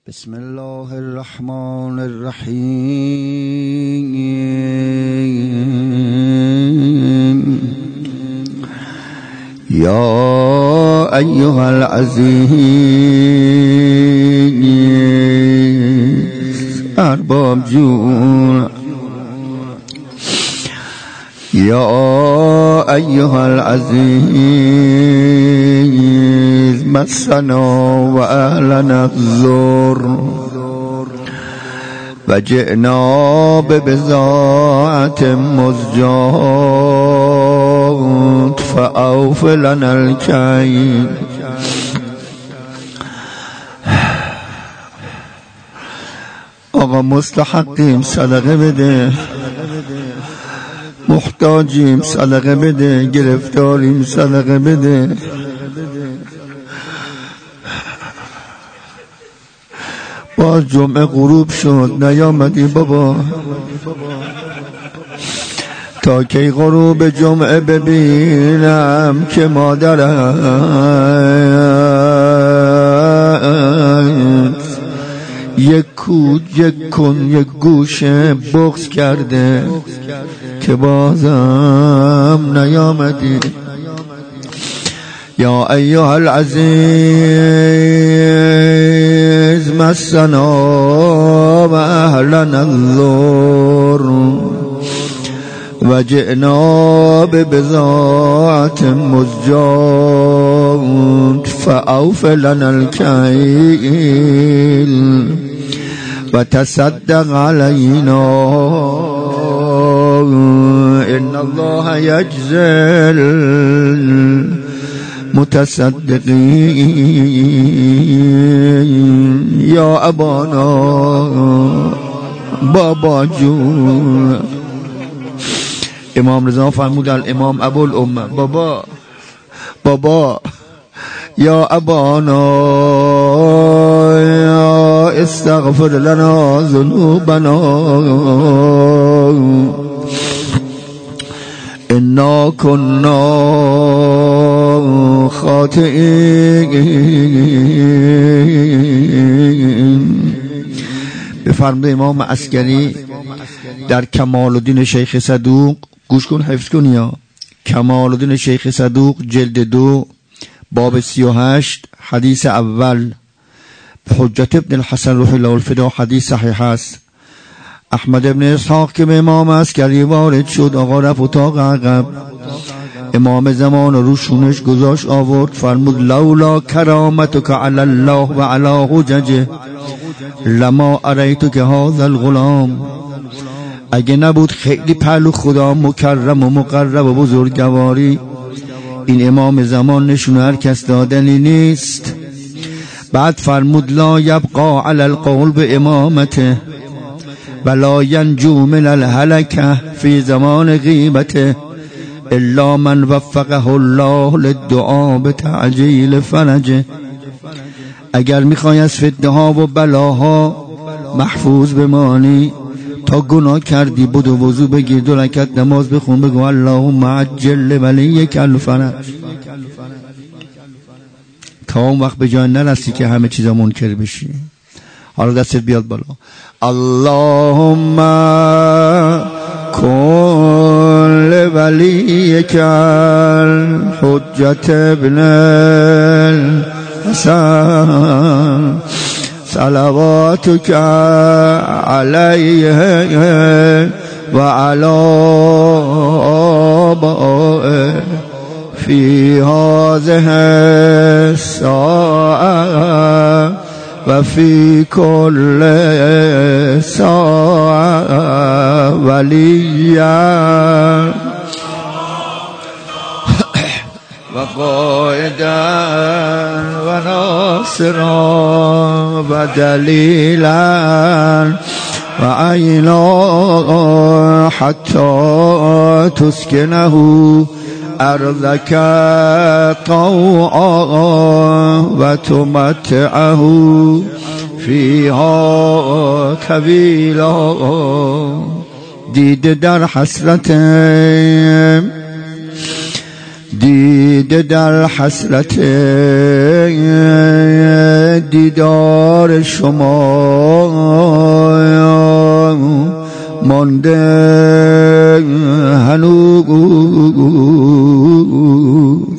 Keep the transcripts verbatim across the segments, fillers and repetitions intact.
بسم الله الرحمن الرحیم یا ایها العزیز ارباب جون یا ایها العزیز مسنا و اهلنا الضر و جئنا ببضاعة مزجاة فأوف لنا الكيل. آقا مستحقیم صدقه بده، محتاجیم صدقه بده، گرفتاریم صدقه بده. باز جمعه غروب شد نیامدی بابا، تا کی غروب جمعه ببینم که مادرت یک کود یک کن یک گوشه بغض کرده که بازم نیامدی. یا ایها العزیز مسنا و اهلنا الضر و جئنا ببضاعة مزجاة فأوف لنا الكيل و تصدق علينا ان الله يجزي متصدقین. یا ابانا بابا جون. امام رضا فرمود الامام ابوالامه، بابا بابا یا ابانا یا استغفر لنا ذنوبنا انا كنا خاطئین. بفرمود امام عسکری در کمال الدین شیخ صدوق، گوش کن حفظ کن یا کمال الدین شیخ صدوق جلد دو باب سی و هشت حدیث اول به حجت ابن الحسن روح الله الفدا حدیث صحیح است. احمد ابن اسحاق که به امام عسکری وارد شد، آقا رفت اتاق عقب، امام زمان رو شونش گذاشت آورد، فرمود لولا کرامتک علی الله و علی حججه لما اریتک هذا الغلام. اگه نبود خیلی پهلو خدا مکرم و مقرب و بزرگواری، این امام زمان نشونه هر کس دادنی نیست. بعد فرمود لا یبقى علی القول به امامته ولا ینجو من الهلکه فی زمان غیبته الا من وفقه الله للدعا بتعجیل فرجه. اگر میخوای از فتنه ها و بلاها محفوظ بمانی، تا گناه کردی بدو وضو بگیر، دو رکعت نماز بخون، بگو اللهم عجل ولیک الفرج، تا اون وقت به جای نرسی که همه چیزا منکر بشی. حالا دستت بیاد بالا. اللهم کن لولیک الحجة ابن الحسن صلواتک علیه و علی آبائه فی هذه الساعة و فی کل ساعة ولیا و قائدا و ناصرا و دلیلا و عینا حتی تسکنه ارضک طوعا و تمتعه فیها طویلا. دیده در حسرت دیده در حسرت دیدار شما مانده هنوز.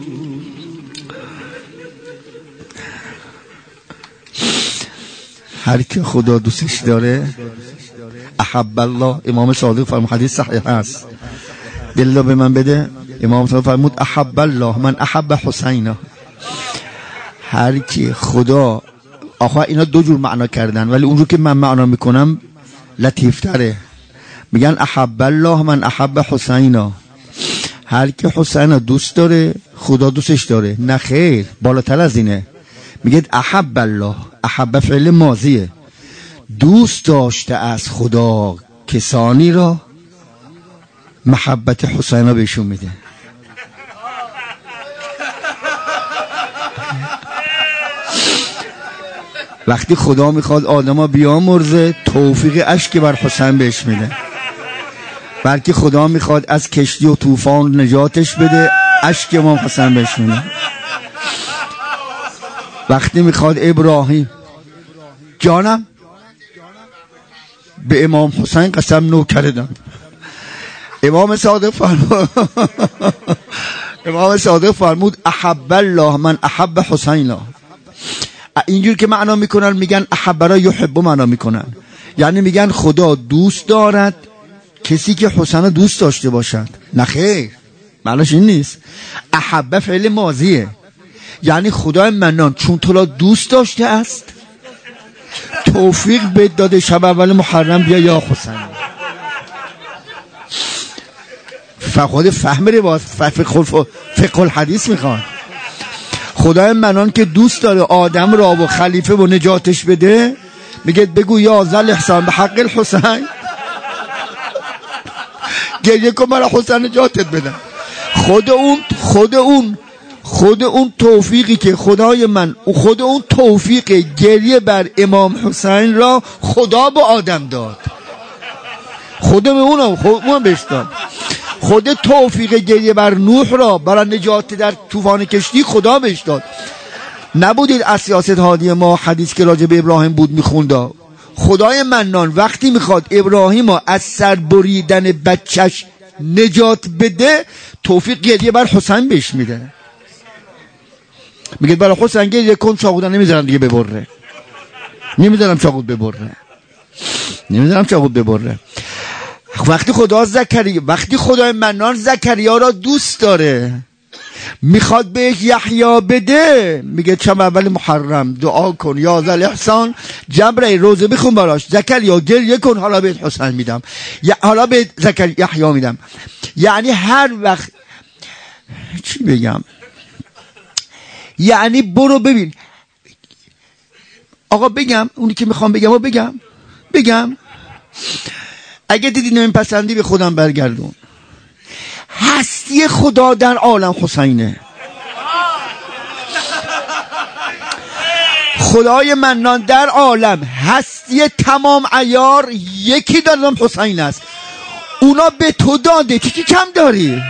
هر که خدا دوستش داره احب الله. امام صادق فرمود، حدیث صحیح هست، دل به من بده. امام صادق فرمود احب الله من احب حسینا. هر کی خدا، آخه اینا دو جور معنا کردن ولی اونجور که من معنا میکنم لطیفتره. میگن احب الله من احب حسینا، هر کی حسین دوست داره خدا دوستش داره. نه خیر، بالاتر از اینه. میگه احب الله، احب فعل ماضیه، دوست داشته از خدا کسانی را محبت حسین را بهشون میده. وقتی خدا میخواد آدما بیامرزه توفیق اشک بر حسین بهش میده. بلکه خدا میخواد از کشتی و طوفان نجاتش بده، اشک امام حسین بهش میده. وقتی میخواد ابراهیم جانم به امام حسین قسم نو کردم، امام صادق فرمود امام صادق فرمود احب الله من احب حسینا. اینجور که معنا میکنن میگن احب را یحب معنا میکنن، یعنی میگن خدا دوست دارد کسی که حسین دوست داشته باشد. نه خیر، معناش این نیست. احب فعل ماضیه، یعنی خدای منان چون تو را دوست داشته است توفیق بهت داده شب اول محرم بیا یا حسین. فخود فهم رواز فقه الحدیث میخواد. خدای منان که دوست داره آدم را و خلیفه و نجاتش بده میگه بگو یا ذل احسان به حق الحسین، گریه کن مرا حسین نجاتت بدم. خود اون خود اون خود اون توفیقی که خدای من خود اون توفیق گریه بر امام حسین را خدا به آدم داد، خودم اونم خودم بهش داد. خود توفیق گریه بر نوح را برای نجات در طوفان کشتی خدا بهش داد. نبودید از سیاست هادی ما حدیث که راجع به ابراهیم بود میخوند، خدای منان وقتی میخواد ابراهیم را از سر بریدن بچهش نجات بده توفیق گریه بر حسین بهش میده. میگه برای حسین گریه کن، چاقودن نمیذارم دیگه ببره، نمیذارم چاقود ببره، نمیذارم چاقود ببره. وقتی خدا زکریا وقتی خدای منان زکریا را دوست داره میخواد بهش یحیی بده، میگه شب اول محرم دعا کن یا ذل احسان، جبرئیل روزه بخون براش، زکریا گریه کن حالا بهت حسین میدم، یا حالا بهت زکریا یحیی میدم. یعنی هر وقت چی بگم، یعنی برو ببین آقا، بگم اونی که میخوام بگم و بگم بگم اگه دیدی نمیپسندی به خودم برگردون. هستی خدا در عالم حسینه. خدای منان در عالم هستی تمام عیار یکی در عالم حسین است. اونا به تو داده، چی چی کم داری؟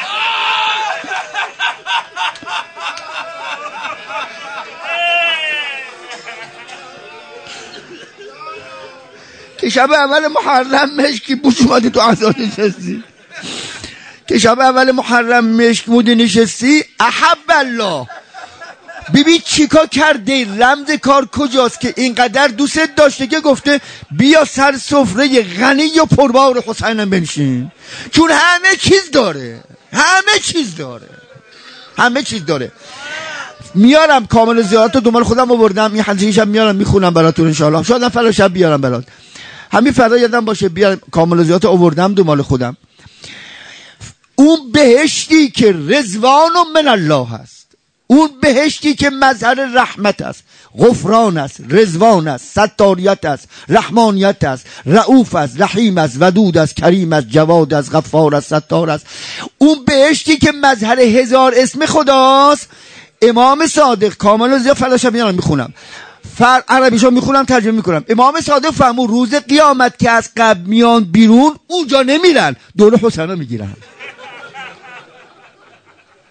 که شب اول محرم مشکی بوش اومدی تو عزا نشستی، که شب اول محرم مشک بودی نشستی، احب الله. ببین چیکار کرده، رمز کار کجاست که اینقدر دوست داشته که گفته بیا سر سفره غنی و پربار حسینم بنشین، چون همه چیز داره، همه چیز داره، همه چیز داره. میارم کامل زیارت رو دنبال خودم آوردم، این حدیث شب میارم میخونم براتون ان شاء الله. شاید فردا شب بیارم برات، همین فردا یادم باشه بیارم کامل زیارت آوردم دنبال خودم. اون بهشتی که رضوان من الله هست، اون بهشتی که مظهر رحمت است، غفران است، رضوان است، ستاریت است، رحمانیت است، رؤوف است، رحیم است، ودود است، کریم است، جواد است، غفار است، ستار است. اون بهشتی که مظهر هزار اسم خداست. امام صادق کامل زیاد فلاشم میارم میخونم، فر عربیشو میخونم ترجمه میکنم. امام صادق فرمود روز قیامت که از قبر میان بیرون اونجا نمیرن، دور حسین میگیرن.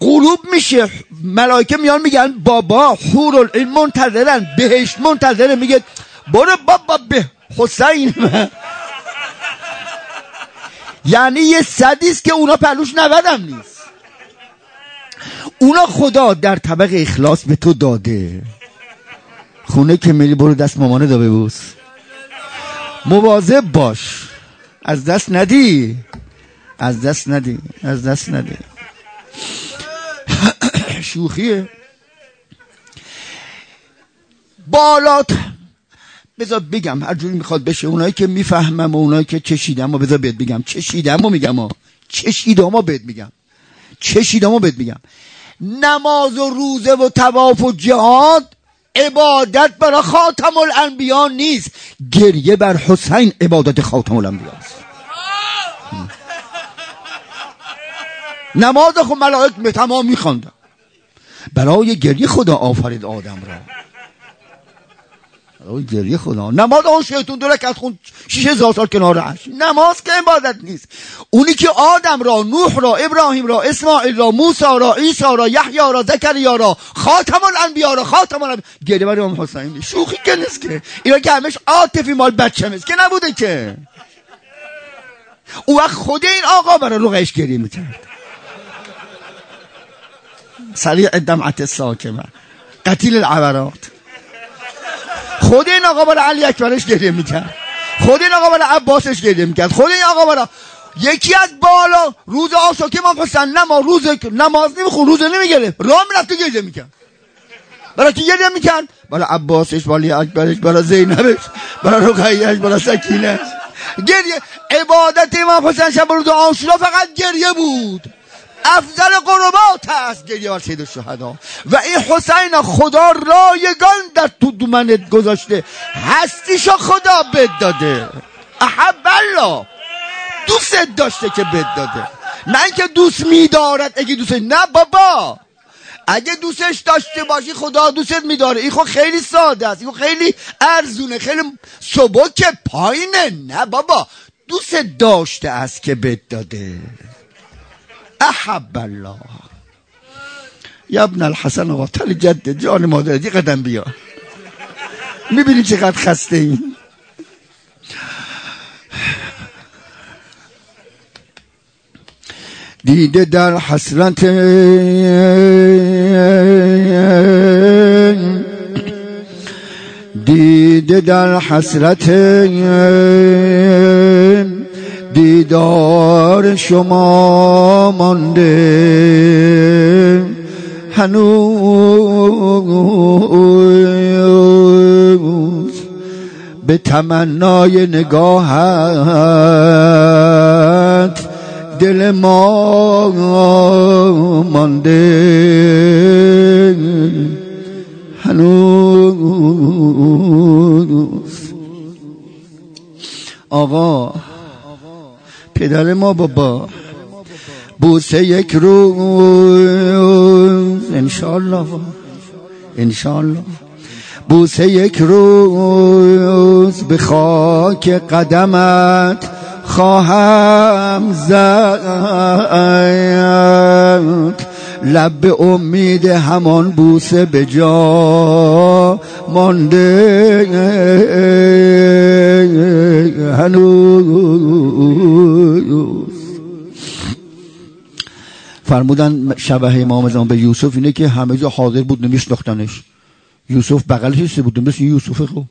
غروب میشه ملائکه میان میگن بابا حورالعین منتظرن، بهشت منتظره. میگه برو بابا به حسین من. یعنی یه صدیست که اونا پلوش نودم نیست. اونا خدا در طبق اخلاص به تو داده. خونه که میری برو دست مامانه دا ببوس، مواظب باش، از دست ندی، از دست ندی، از دست ندی. شوخیه. بالات بذار بگم هر جوری میخواد بشه، اونایی که میفهمم و اونایی که چشیدم و بذار بهت بگم، چشیدم و میگم ها چشیدم و بهت میگم چشیدم و بهت میگم نماز و روزه و طواف و جهاد عبادت برای خاتم الانبیا نیست. گریه بر حسین عبادت خاتم الانبیا است. نماز خود ملائک به تمام میخواندن. برای گریه خدا آفرید آدم را. برای گریه خدا. نماز اون شیطون دو رکعت خون شش هزار سال کنار عرش. نماز که عبادت نیست. اونی که آدم را، نوح را، ابراهیم را، اسماعیل را، موسی را، عیسی را، یحیی را، زکریا را، خاتم الانبیا را، خاتم الانبیا گریه برای امام حسین. شوخی که نیست که. اینا که همش عاطفی مال بچه نیست که نبوده که. اون وقت خود این آقا برای رقیش گریه میکرد. سریع الدمعة الساکمه قتیل العبرات. خود این آقا برای علی اکبرش گریه میکرد، خود این آقا برای عباسش گریه میکرد، خود این آقا برای یکی از بالا روز آشاکه ما پسن نما روز نماز نمیخون، روز نمیگره، راه میرفت گریه میکرد. برای کی گریه میکرد؟ برای عباسش، برای اکبرش، برای زینبش، برای رقیهش، برای سکینه. گریه. عبادت امام حسین شب روز عاشورا فقط گریه بود. افضل قربات است گریه بر سید الشهدا. و این حسین خدا رایگان در تو دومنت گذاشته، هستیشو خدا بد داده. احب الله، دوست داشته که بد داده، نه اینکه دوست میدارد. اگه دوست نه بابا، اگه دوستش داشته باشی خدا دوستت میداره. این خود خیلی ساده است، این خود خیلی ارزونه، خیلی سبک پایینه. نه بابا، دوست داشته است که بد داده. احب الله. یا ابن الحسن و تل جد جان مادر، یه قدم بیا. میبینی چقدر خسته این. دیده در حسرت دیده در حسرت دیدار شما مانده، هنوز به تمنای نگاهت دل ما مانده، هنوز. آقا پدر ما بابا بوسه یک روز انشالله انشالله بوسه یک روز به خاک قدمت خواهم زد، لب به امید همان بوسه به جا مانده، هنوز. فرمودن شبه امام زمان به یوسف اینه که همه جا حاضر بود نمیشناختنش. یوسف بغلش ایسته بود، مثل یوسف خوب.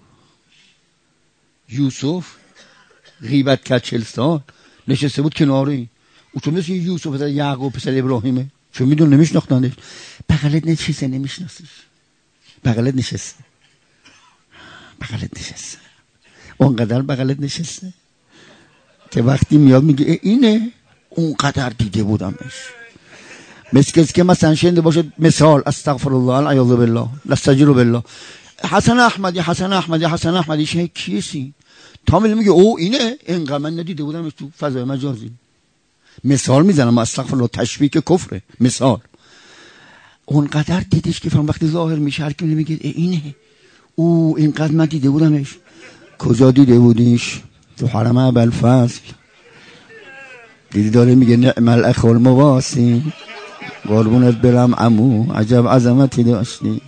یوسف غیبت کرد چهل سال نشسته بود کناری. او چون مثل یوسف پسر یعقوب پسر ابراهیمه، چون میدون نمیشناختنش. بغلت نشسته نمیشناسیش، بغلت نشسته بغلت نشسته اونقدر بغلت نشسته که وقتی میاد میگه اینه، اونقدر دیده بودمش. مثل که مثلا شنیده باشه مثال استغفر الله العیاذ بالله نستجیر بالله، حسن احمدی حسن احمدی حسن احمدی شه کیسی تا میگه او اینه، اینقدر من ندیده بودمش تو فضای مجازی. مثال میزنم، استغفر الله، تشبیه که کفره، مثال. اونقدر دیدش که فرم وقتی ظاهر میشه هر کی میگه اینه، او اینقدر من دیده بودمش. کجا دیده بودیش؟ تو حرم ابوالفضل دیدی داره میگه نعم الاخ المواسی. قربونت برم عمو، عجب عظمتی داشتی.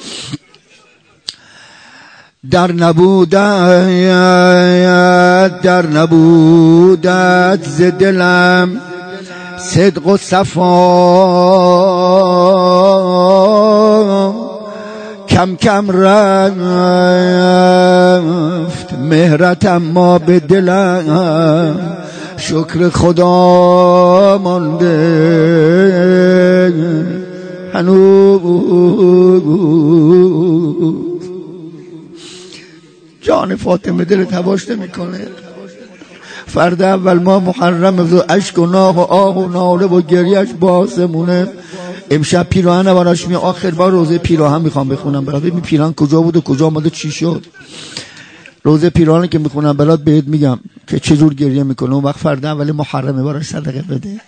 در نبودت در نبودت ز دلم صدق و صفا، کم کم رفت مهرت اما به دلم شکر خدا مانده هنوز. جان فاطمه دل تباشته میکنه. فرد اول ما محرم و اشک و ناغ و آه و ناله و گریش باسمونه. امشب پیراهن براش می آخر بار روزه پیراهن میخوام بخونم برات. ببین پیراهن کجا بود و کجا آمده چی شد. روزه پیراهن که میخونم برات بهت میگم که چه جور گریه میکنه. اون وقت فرد اول محرمه براش صدقه بده.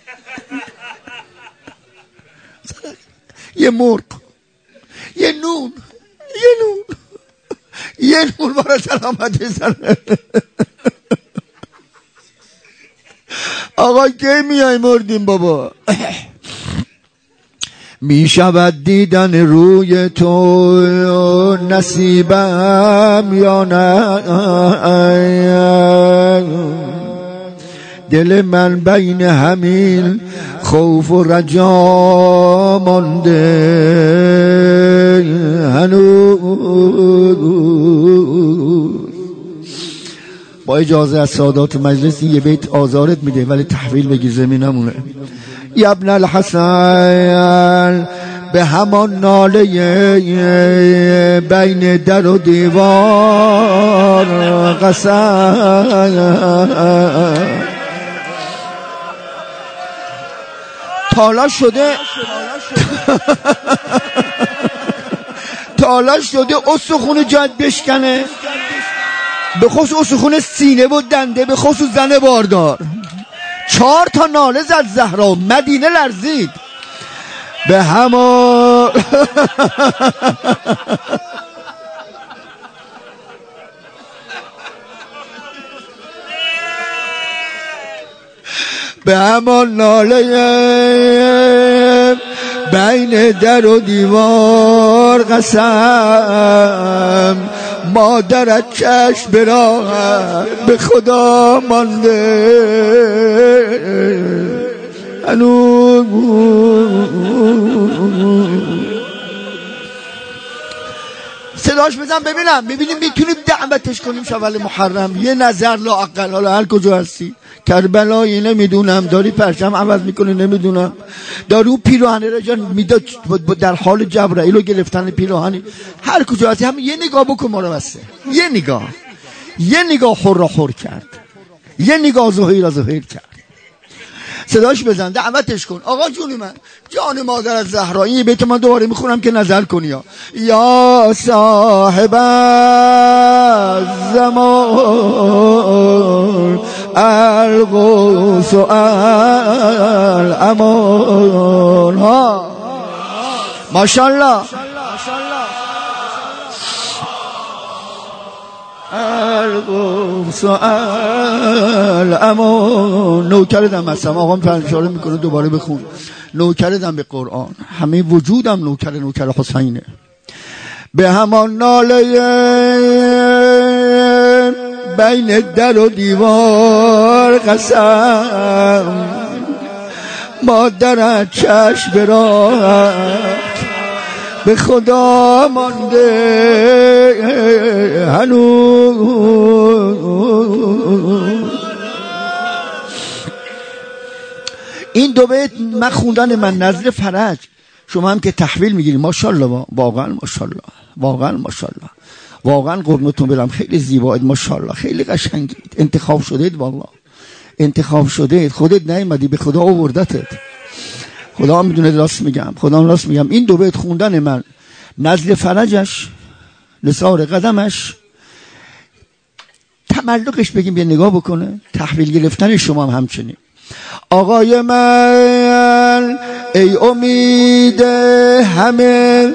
صدقه. یه مرغ، یه نون، یه نون، یه نون برای سلامت زنه. آقا کی میای مردیم بابا. می شود دیدن روی تو نصیبم یا نه، دل من بین همین خوف و رجا مانده هنوز. با اجازه از سادات مجلس یه بیت آزارت میده ولی تحویل بگیر زمینمونه. یا ابن الحسن به همان ناله بین در و دیوار قسم، تالاش شده تالاش شده استخون جد بشکنه، به خصوص استخون سینه و دنده، به خصوص زن باردار. چهار تا ناله زد زهرا، مدینه لرزید. به همان به همان ناله بین در و دیوار قسم، مادرت چشم به راه به خدا مانده هنوز. صداش بزن ببینم، ببینیم میتونیم دعوتش کنیم شوال محرم. یه نظر لااقل، حالا هر کجا هستی، کربلایی نمیدونم، داری پرچم عوض میکنی نمیدونم، داری اون پیراهنه را جان میداد در حال جبرائیل رو گرفتن پیراهنی، هر کجا هستی هم یه نگاه بکن ما رو بسته. یه نگاه، یه نگاه خور را خور کرد، یه نگاه زهیر را زهیر کرد. صداش بزن، دعوتش کن. آقا جون من، جان مادر از زهرا، این بیت من دوباره میخونم که نظر کنی. یا یا صاحب الزمان الغوث الامان. ها ماشاءالله الغوث الامان. نوکردم هستم. آقا فرشاره میکنه دوباره بخون. نوکردم به قرآن، همه وجودم نوکر نوکر حسینه. به همان ناله بین در و دیوار قسم، مادرت چشم به راه به خدا مانده هنوز. این دو بیت من خوندن من نظر فرج، شما هم که تحویل میگیرید. ماشاءالله، واقعا ماشاءالله، واقعا ماشاءالله، واقعا قربونتون برم. خیلی زیبایید ماشاءالله، خیلی قشنگید. انتخاب شدید، والله انتخاب شدید. خودت نیومدی، به خدا آوردتت. خدا هم میدونه راست میگم، خدا هم راست میگم. این دو بیت خوندن من نزل فرجش، نثار قدمش، تملقش بگیم یه نگاه بکنه، تحویل گرفتن شما هم همچنین. آقای من ای امید همه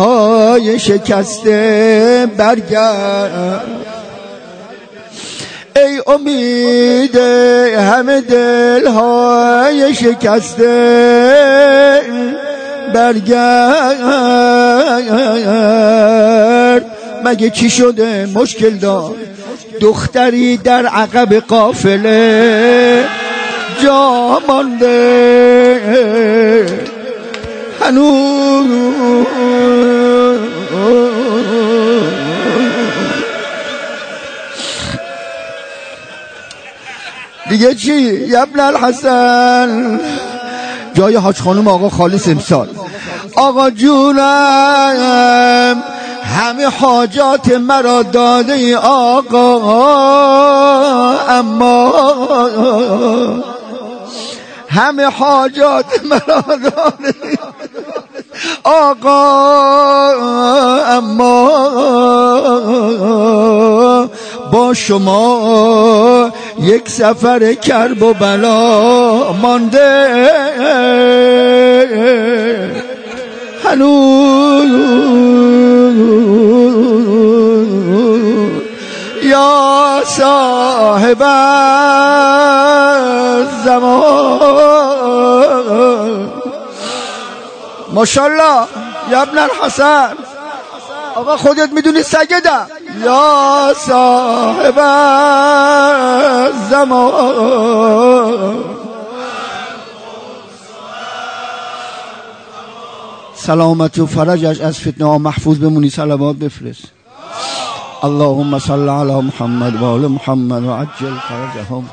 دلهای شکسته برگرد، ای امید همه دلهای شکسته برگرد. مگه چی شده مشکل دار دختری در عقب قافله جا مانده هنوز. دیگه چی یبن الحسن؟ جای حاج خانم آقا خالص امسال. آقا جونم همه حاجات مرا داده ای آقا، اما همه حاجات مرا داده ای آقا، اما با شما یک سفر کرب و بلا مانده هنوز. یا صاحب الزمان ماشاءالله یا ابن الحسن. آقا خودت میدونی سجدم. یا صاحب الزمان سلامت و فرجش از فتنه ها محفوظ بمونی. صلوات بفرست. اللهم صل علی محمد و آل محمد و عجل فرجهم.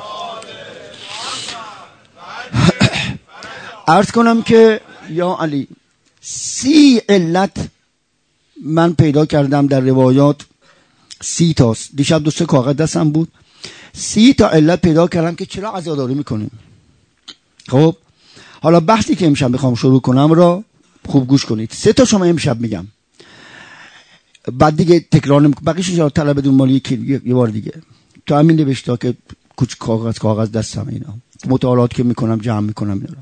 عرض کنم که یا علی سی علت من پیدا کردم در روایات، سی تاست. دیشب دو سه کاغذ دستم بود، سی تا علت پیدا کردم که چرا عزاداری میکنیم. خب حالا بحثی که امشب میخوام شروع کنم را خوب گوش کنید. سه تا شما امشب میگم، بعد دیگه تکرار نمیکنم. بقیش ان طلب بدون مالی یه بار دیگه تو همین نوشتا که کوچ کاغذ کاغذ دستم اینا مطالعات که میکنم جمع میکنم اینا.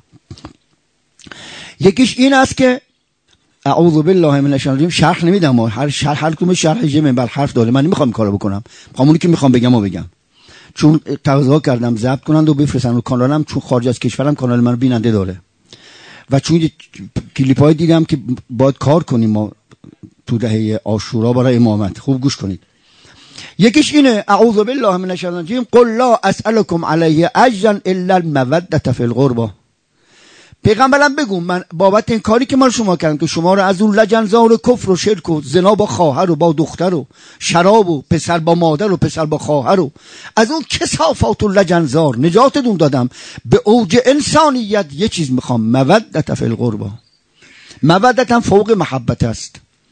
یکیش این است که اعوذ بالله من الشیطان الرجیم شرح نمیدم، هر شرح هر کدوم شرح جمع بر حرف داره. من نمیخوام کارو بکنم، میخوام اونی که میخوام بگم و بگم، چون تقاضا کردم ضبط کنند و بفرستن رو کانالم، چون خارج از کشورم کانال من بیننده داره و چون کلیپای دیدم که باید کار کنیم ما تو دهه عاشورا برای امامت. خوب گوش کنید. یکیش اینه اعوذ بالله من الشیطان الرجیم قل لا اسالکم علیه اجرا الا المودة فی القربى. پیغمبرم بگو من بابت این کاری که من شما کردم که شما رو از اون لجنزار کفر و شرک و زنا با خواهر و با دختر و شراب و پسر با مادر و پسر با خواهر و از اون کثافات و لجنزار نجاتتون دادم. به اوج انسانیت یه چیز میخوام، مودة فی القربى. مودت هم فوق محبت است.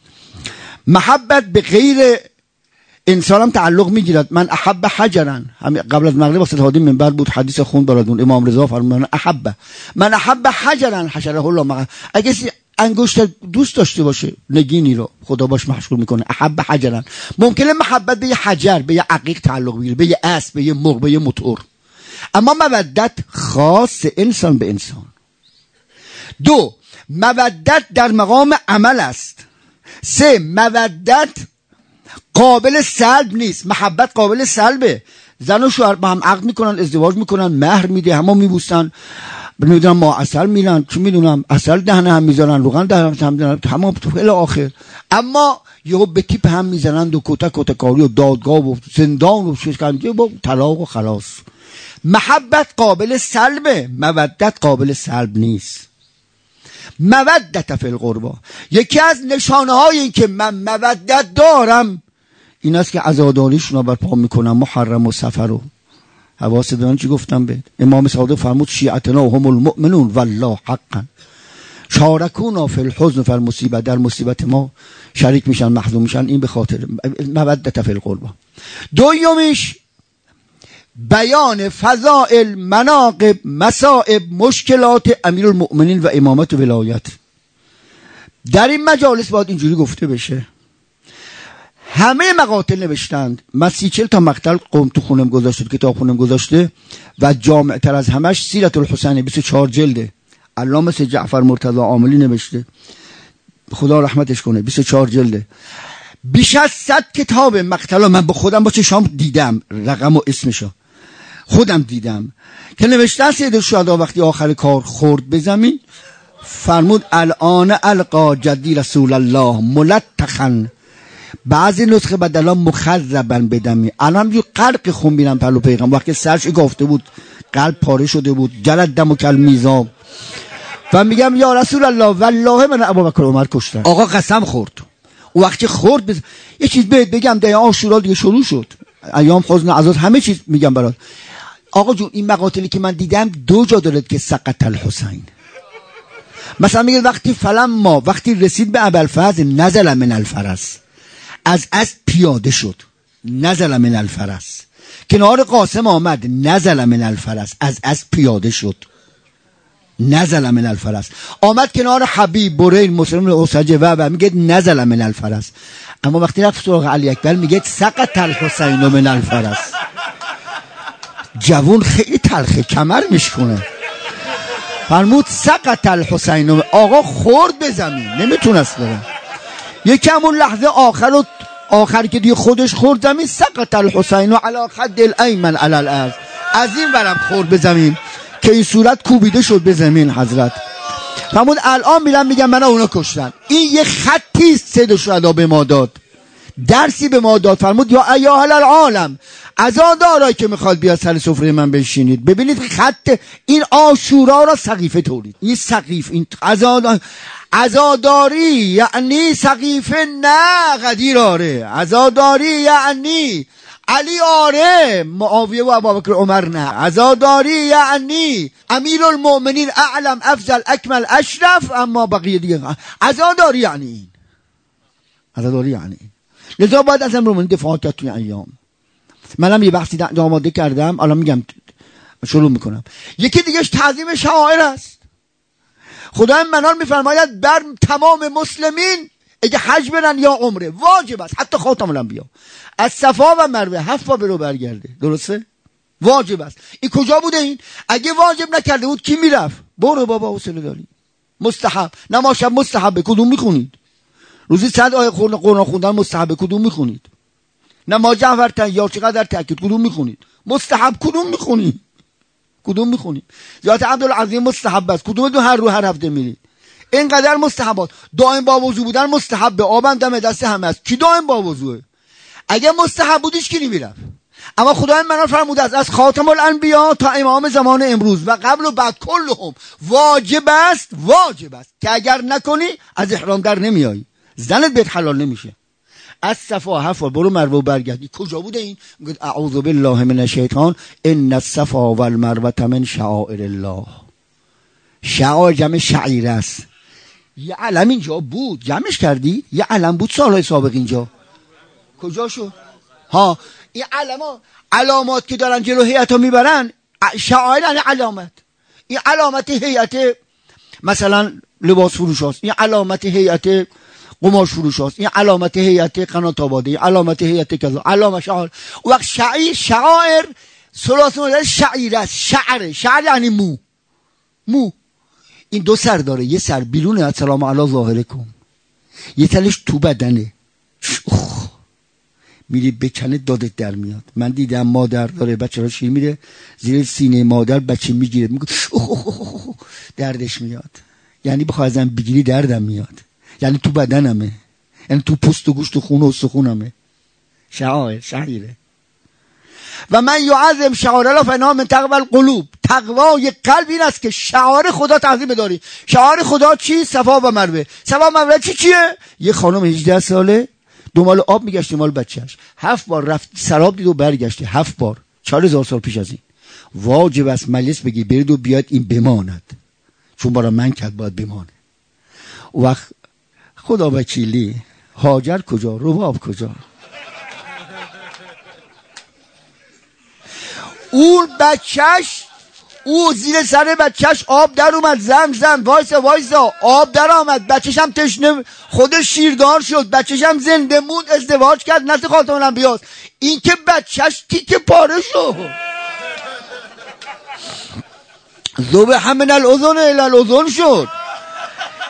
محبت به غیر انسان هم تعلق میگیرد. من احب حجرا، قبل از مغرب واسه هادی منبر بود حدیث خون براتون امام رضا فرمودن احب من احب حجرا حشره الله مع. اگه انگشت دوست داشته باشه نگینی رو خدا باش مشغول میکنه. احب حجرا ممکنه محبت به یه حجر به یه عقیق تعلق بگیره، به یه اسب، به یه مرغ، به یه موتور، اما مودت خاص انسان به انسان. دو، مودت در مقام عمل است. سه، مودت قابل سلب نیست. محبت قابل سلبه. زن و شوهر با هم عقد میکنن، ازدواج میکنن، مهر میده، همه میبوسن، نمیدونم ما عسل میرن، چون میدونم عسل دهنه هم میزنن، روغن دهنه هم میزنن، همه تو الی آخر. اما یهو به تیپ هم میزنن و کتک کتکاری و دادگاه و زندان و شکنجه و طلاق و خلاص. محبت قابل سلبه، مودت قابل سلب نیست. مودت فی القربى. یکی از نشانه های این که من مودت دارم این است که عزاداریشون رو برپا میکنم، محرم و سفر و حواست دارن. چی گفتم به امام صادق فرمود شیعتنا هم المؤمنون والله حقا شارکونا فی الحزن فی المصیبه. در مصیبت ما شریک میشن، محزون میشن. این به خاطر مودت فی القربى. دومیش بیان فضائل، مناقب، مصائب، مشکلات امیرالمؤمنین و امامت و ولایت. در این مجالس باید اینجوری گفته بشه. همه مقاتل نوشتند. من سی چل تا مقتل قوم تو خونم گذاشته، کتاب خونم گذاشته و جامع تر از همش سیرت الحسین بیست و چهار جلده. علامه جعفر مرتضی عاملی نوشته، خدا رحمتش کنه، بیست و چهار جلده. بیش از صد کتاب مقتلا من با خودم با چشام دیدم، رقم و اسمشو خودم دیدم که نوشته سید الشهدا وقتی آخر کار خورد به زمین فرمود الان القا جدی رسول الله ملتخن، بعضی نسخه بدلا مخربا بدمی. الان جو غرق خون بینم پلو پیغام وقتی سرش گفته بود قلب پاره شده بود، جلد دم و کل میزاب و میگم یا رسول الله والله من ابوبکر عمر کشتن. آقا قسم خورد و وقتی خورد بز... یه چیز بهت بگم ده عاشورا دیگه شروع شد، ایام حزن عزاد همه چیز میگم برات. آقا جون این مقاتلی که من دیدم دو جا دارد که سقط الحسین. مثلا میگه وقتی فلم ما وقتی رسید به ابوالفضل نزل من الفرس، از از پیاده شد، نزل من الفرس. کنار قاسم آمد نزل من الفرس، از از پیاده شد، نزل من الفرس. آمد کنار حبیب برین مسلم اوسجه و و میگه نزل من الفرس. اما وقتی رفت سراغ علی اکبر میگه سقط الحسین من الفرس. جوون خیلی تلخه، کمر میشکنه. فرمود سقط الحسین، آقا خورد به زمین نمیتونست بره. یکی همون لحظه آخر و آخر که دیگه خودش خورد زمین سقط الحسین علی خد الایمن علی الارض، از این ورم خورد به زمین که این صورت کوبیده شد به زمین. حضرت فرمود الان میرم میگم من اونا کشتن. این یه خطی سید الشهدا به ما داد، درسی به ما داد. فرمود یا ایها العالم، عزادارایی که میخواد بیاد سر سفره من بشینید. ببینید خط این عاشورا را سقیفه تولید. این سقیف این عزادار عزاداری یعنی سقیفه نه غدیر آره، عزاداری یعنی علی آره، معاویه و ابوبکر عمر نه. عزاداری یعنی امیر المؤمنین اعلم افضل اکمل اشرف، اما بقیه دیگه عزاداری یعنی این، عزاداری یعنی این. لذا باید از امرومنی دفاع کرد توی ایام. منم یه بحثی آماده کردم الان میگم شروع میکنم. یکی دیگهش تعظیم شعائر است. خدای منان میفرماید بر تمام مسلمین اگه حج برن یا عمره واجب است، حتی خاتم الانبیا از صفا و مروه هفت بار برو برگرده. درسته؟ واجب است. این کجا بوده این؟ اگه واجب نکرده بود کی میرفت؟ برو بابا حوصله داری. مستحب نماز شب مستحب کدوم میخونید؟ روزی صد آیه قرآن خوندن مستحب کدوم میخونید؟ نماز جعفر تیار چقدر تاکید کدوم میخونید؟ مستحب کدوم میخونید؟ کدوم میخونید؟ ذات عبدالعظیم مستحب است، کدوم دو هر رو هر هفته میرید؟ اینقدر مستحبات. دائم با وضو بودن مستحب، آبم دم دست همه است. کی دائم با وضوئه؟ اگه مستحب بودیش کی نمیرفت؟ اما خدای منان فرموده است از خاتم الانبیا تا امام زمان امروز و قبل و بعد کلهم واجب است، واجب است که اگر نکنی از احرام در نمیایی، زنت بهت حلال نمیشه. از صفا هفت برو مروه برگردی. کجا بوده این؟ میگه اعوذ بالله من الشیطان ان الصفا والمروه من شعائر الله. شعائر جمع شعیره است. یه علم اینجا بود، جمعش کردی؟ یه علم بود سالهای سابق اینجا. کجا شد؟ ها این علما علامات که دارن جلو هیئتا میبرن شعائر یعنی علامت. این علامت هیئت مثلا لباس فروش هاست، این علامت هیئت قماش فروش هاست، این علامت هیئت قنات آباده، این علامت هیئت کذا، علامت شعائر. وقت شعیر شعائر ثلاثه شعیر است. شعر شعر یعنی مو. مو این دو سر داره، یه سر بیرونه السلام علی ظاهرکم، یه تلش تو بدنه. اوه. میری بکنه دادت در میاد. من دیدم مادر داره بچه را شیر میره زیر سینه مادر، بچه میگیره میگه اوه اوه اوه اوه. دردش میاد. یعنی بخواه ازم بگیری دردم میاد، یعنی تو بدنمه، یعنی تو پوست و گوشت و خون و سخونمه. شعائر شعیره. و من یعظم شعائر الله فانها من تقوی القلوب. تقوای قلب این است که شعائر خدا تعظیم داری. شعائر خدا چی؟ صفا و مروه. صفا و مروه چی چیه؟ یه خانم هجده ساله دنبال آب میگشته مال بچهش، هفت بار رفت سراب دید و برگشته، هفت بار، چهار هزار سال پیش از این. واجب است مجلس بگی برید و بیاد این بماند، چون برای من کرد باید بمانه. وقت خدا وکیلی هاجر کجا؟ رباب کجا؟ اون بچهش او زیر سر بچهش آب در اومد، زم زم وایسا وایسا آب در آمد، بچهش هم تشنه خودش شیردار شد، بچهش هم زنده موند، ازدواج کرد، نسل خاتم الانبیاست. این که بچهش تیکه پاره شد. ذبح من الاذن الی الاذن شد.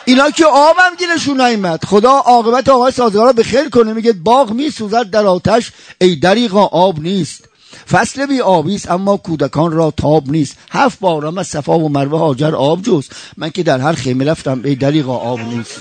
اینا که آبم گیرشون نیامد. خدا عاقبت آقای سازگارا به خیر کنه. میگه باغ میسوزد در آتش ای دریغا آب نیست، فصل بی آبیست اما کودکان را تاب نیست. هفت بارم از صفا و مروه هاجر آب جست، من که در هر خیمه رفتم ای دریغا آب نیست.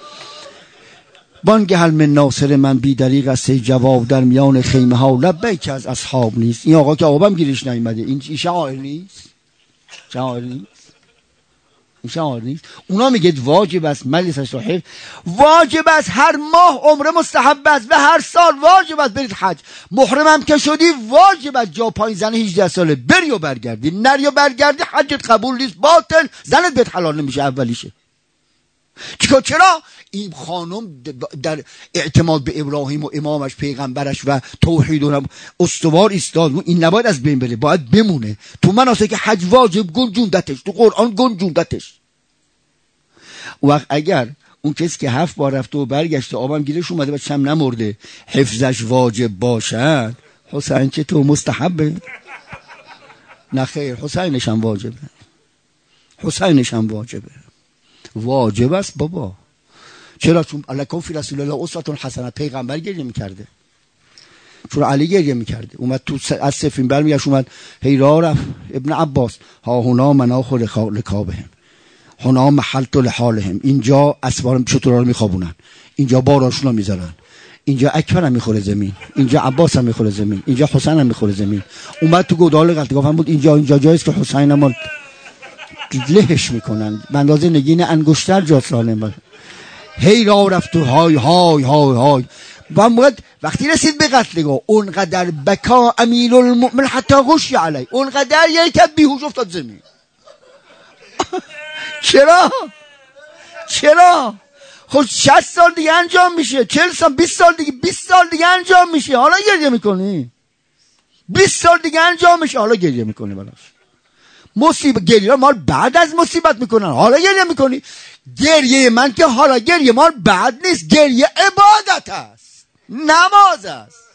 بانگ هل من ناصر من بی دریغ است ای جواب در میان خیمه ها لبیک از اصحاب نیست. این آقا که آبم گیرش نیامده این شاعر نیست؟ شاعر نیست؟ این شاعر نیست؟ اونا میگه واجب است مجلس صاحب، واجب است هر ماه عمره مستحب است و هر سال واجب است برید حج. محرمم که شدی واجب است جا پایین زن هجده ساله بری و برگردی، نری و برگردی حجت قبول نیست، باطل، زنت بهت حلال نمیشه اولیشه. چرا؟ چرا؟ این خانم در اعتماد به ابراهیم و امامش پیغمبرش و توحید و استوار ایستاد. این نباید از بین بره، باید بمونه. تو مناسک که حج واجب گنجوندتش، تو قرآن گنجوندتش. وقت اگر اون کسی که هفت بار رفته و برگشته آبم گیرش اومده و چم نمرده حفظش واجب باشد، حسین چه تو مستحبه؟ نه خیر، حسینش هم واجبه، حسینش هم واجبه، واجب است بابا. چرا؟ چون لکم فی رسول الله اسوة حسنه، پیغمبر گریه میکرده، چون علی گریه میکرده. اومد تو از سفین برمیگشت اومد هیرا رفت ابن عباس ها هنا مناخ لکابهم هنا محلت لحالهم، اینجا اسوار شطورا رو میخوابونن، اینجا باراشون رو میذارن، اینجا اکبر هم میخوره زمین، اینجا عباس هم میخوره زمین، اینجا حسین هم میخوره زمین. اومد تو گودال قلتگاه بود اینجا اینجا جاییست که حسین هم لهش میکنن به اندازه نگین انگشتر جا سالم. هی را رفت و های های های های و موقع وقتی رسید به قتلگاه اونقدر بکا امیر المؤمن حتی غشی علی، اونقدر یه که بیهوش افتاد زمین. چرا؟ چرا؟ خود شصت سال دیگه انجام میشه، چهل سال، بیست سال دیگه، بیست سال دیگه انجام میشه، حالا گریه میکنی؟ بیست سال دیگه انجام میشه، حالا گریه میکنی براش. مصیبت گریه مال بعد از مصیبت میکنن، حالا گریه میکنی؟ گریه من که حالا گریه مال بعد نیست، گریه عبادت است، نماز است،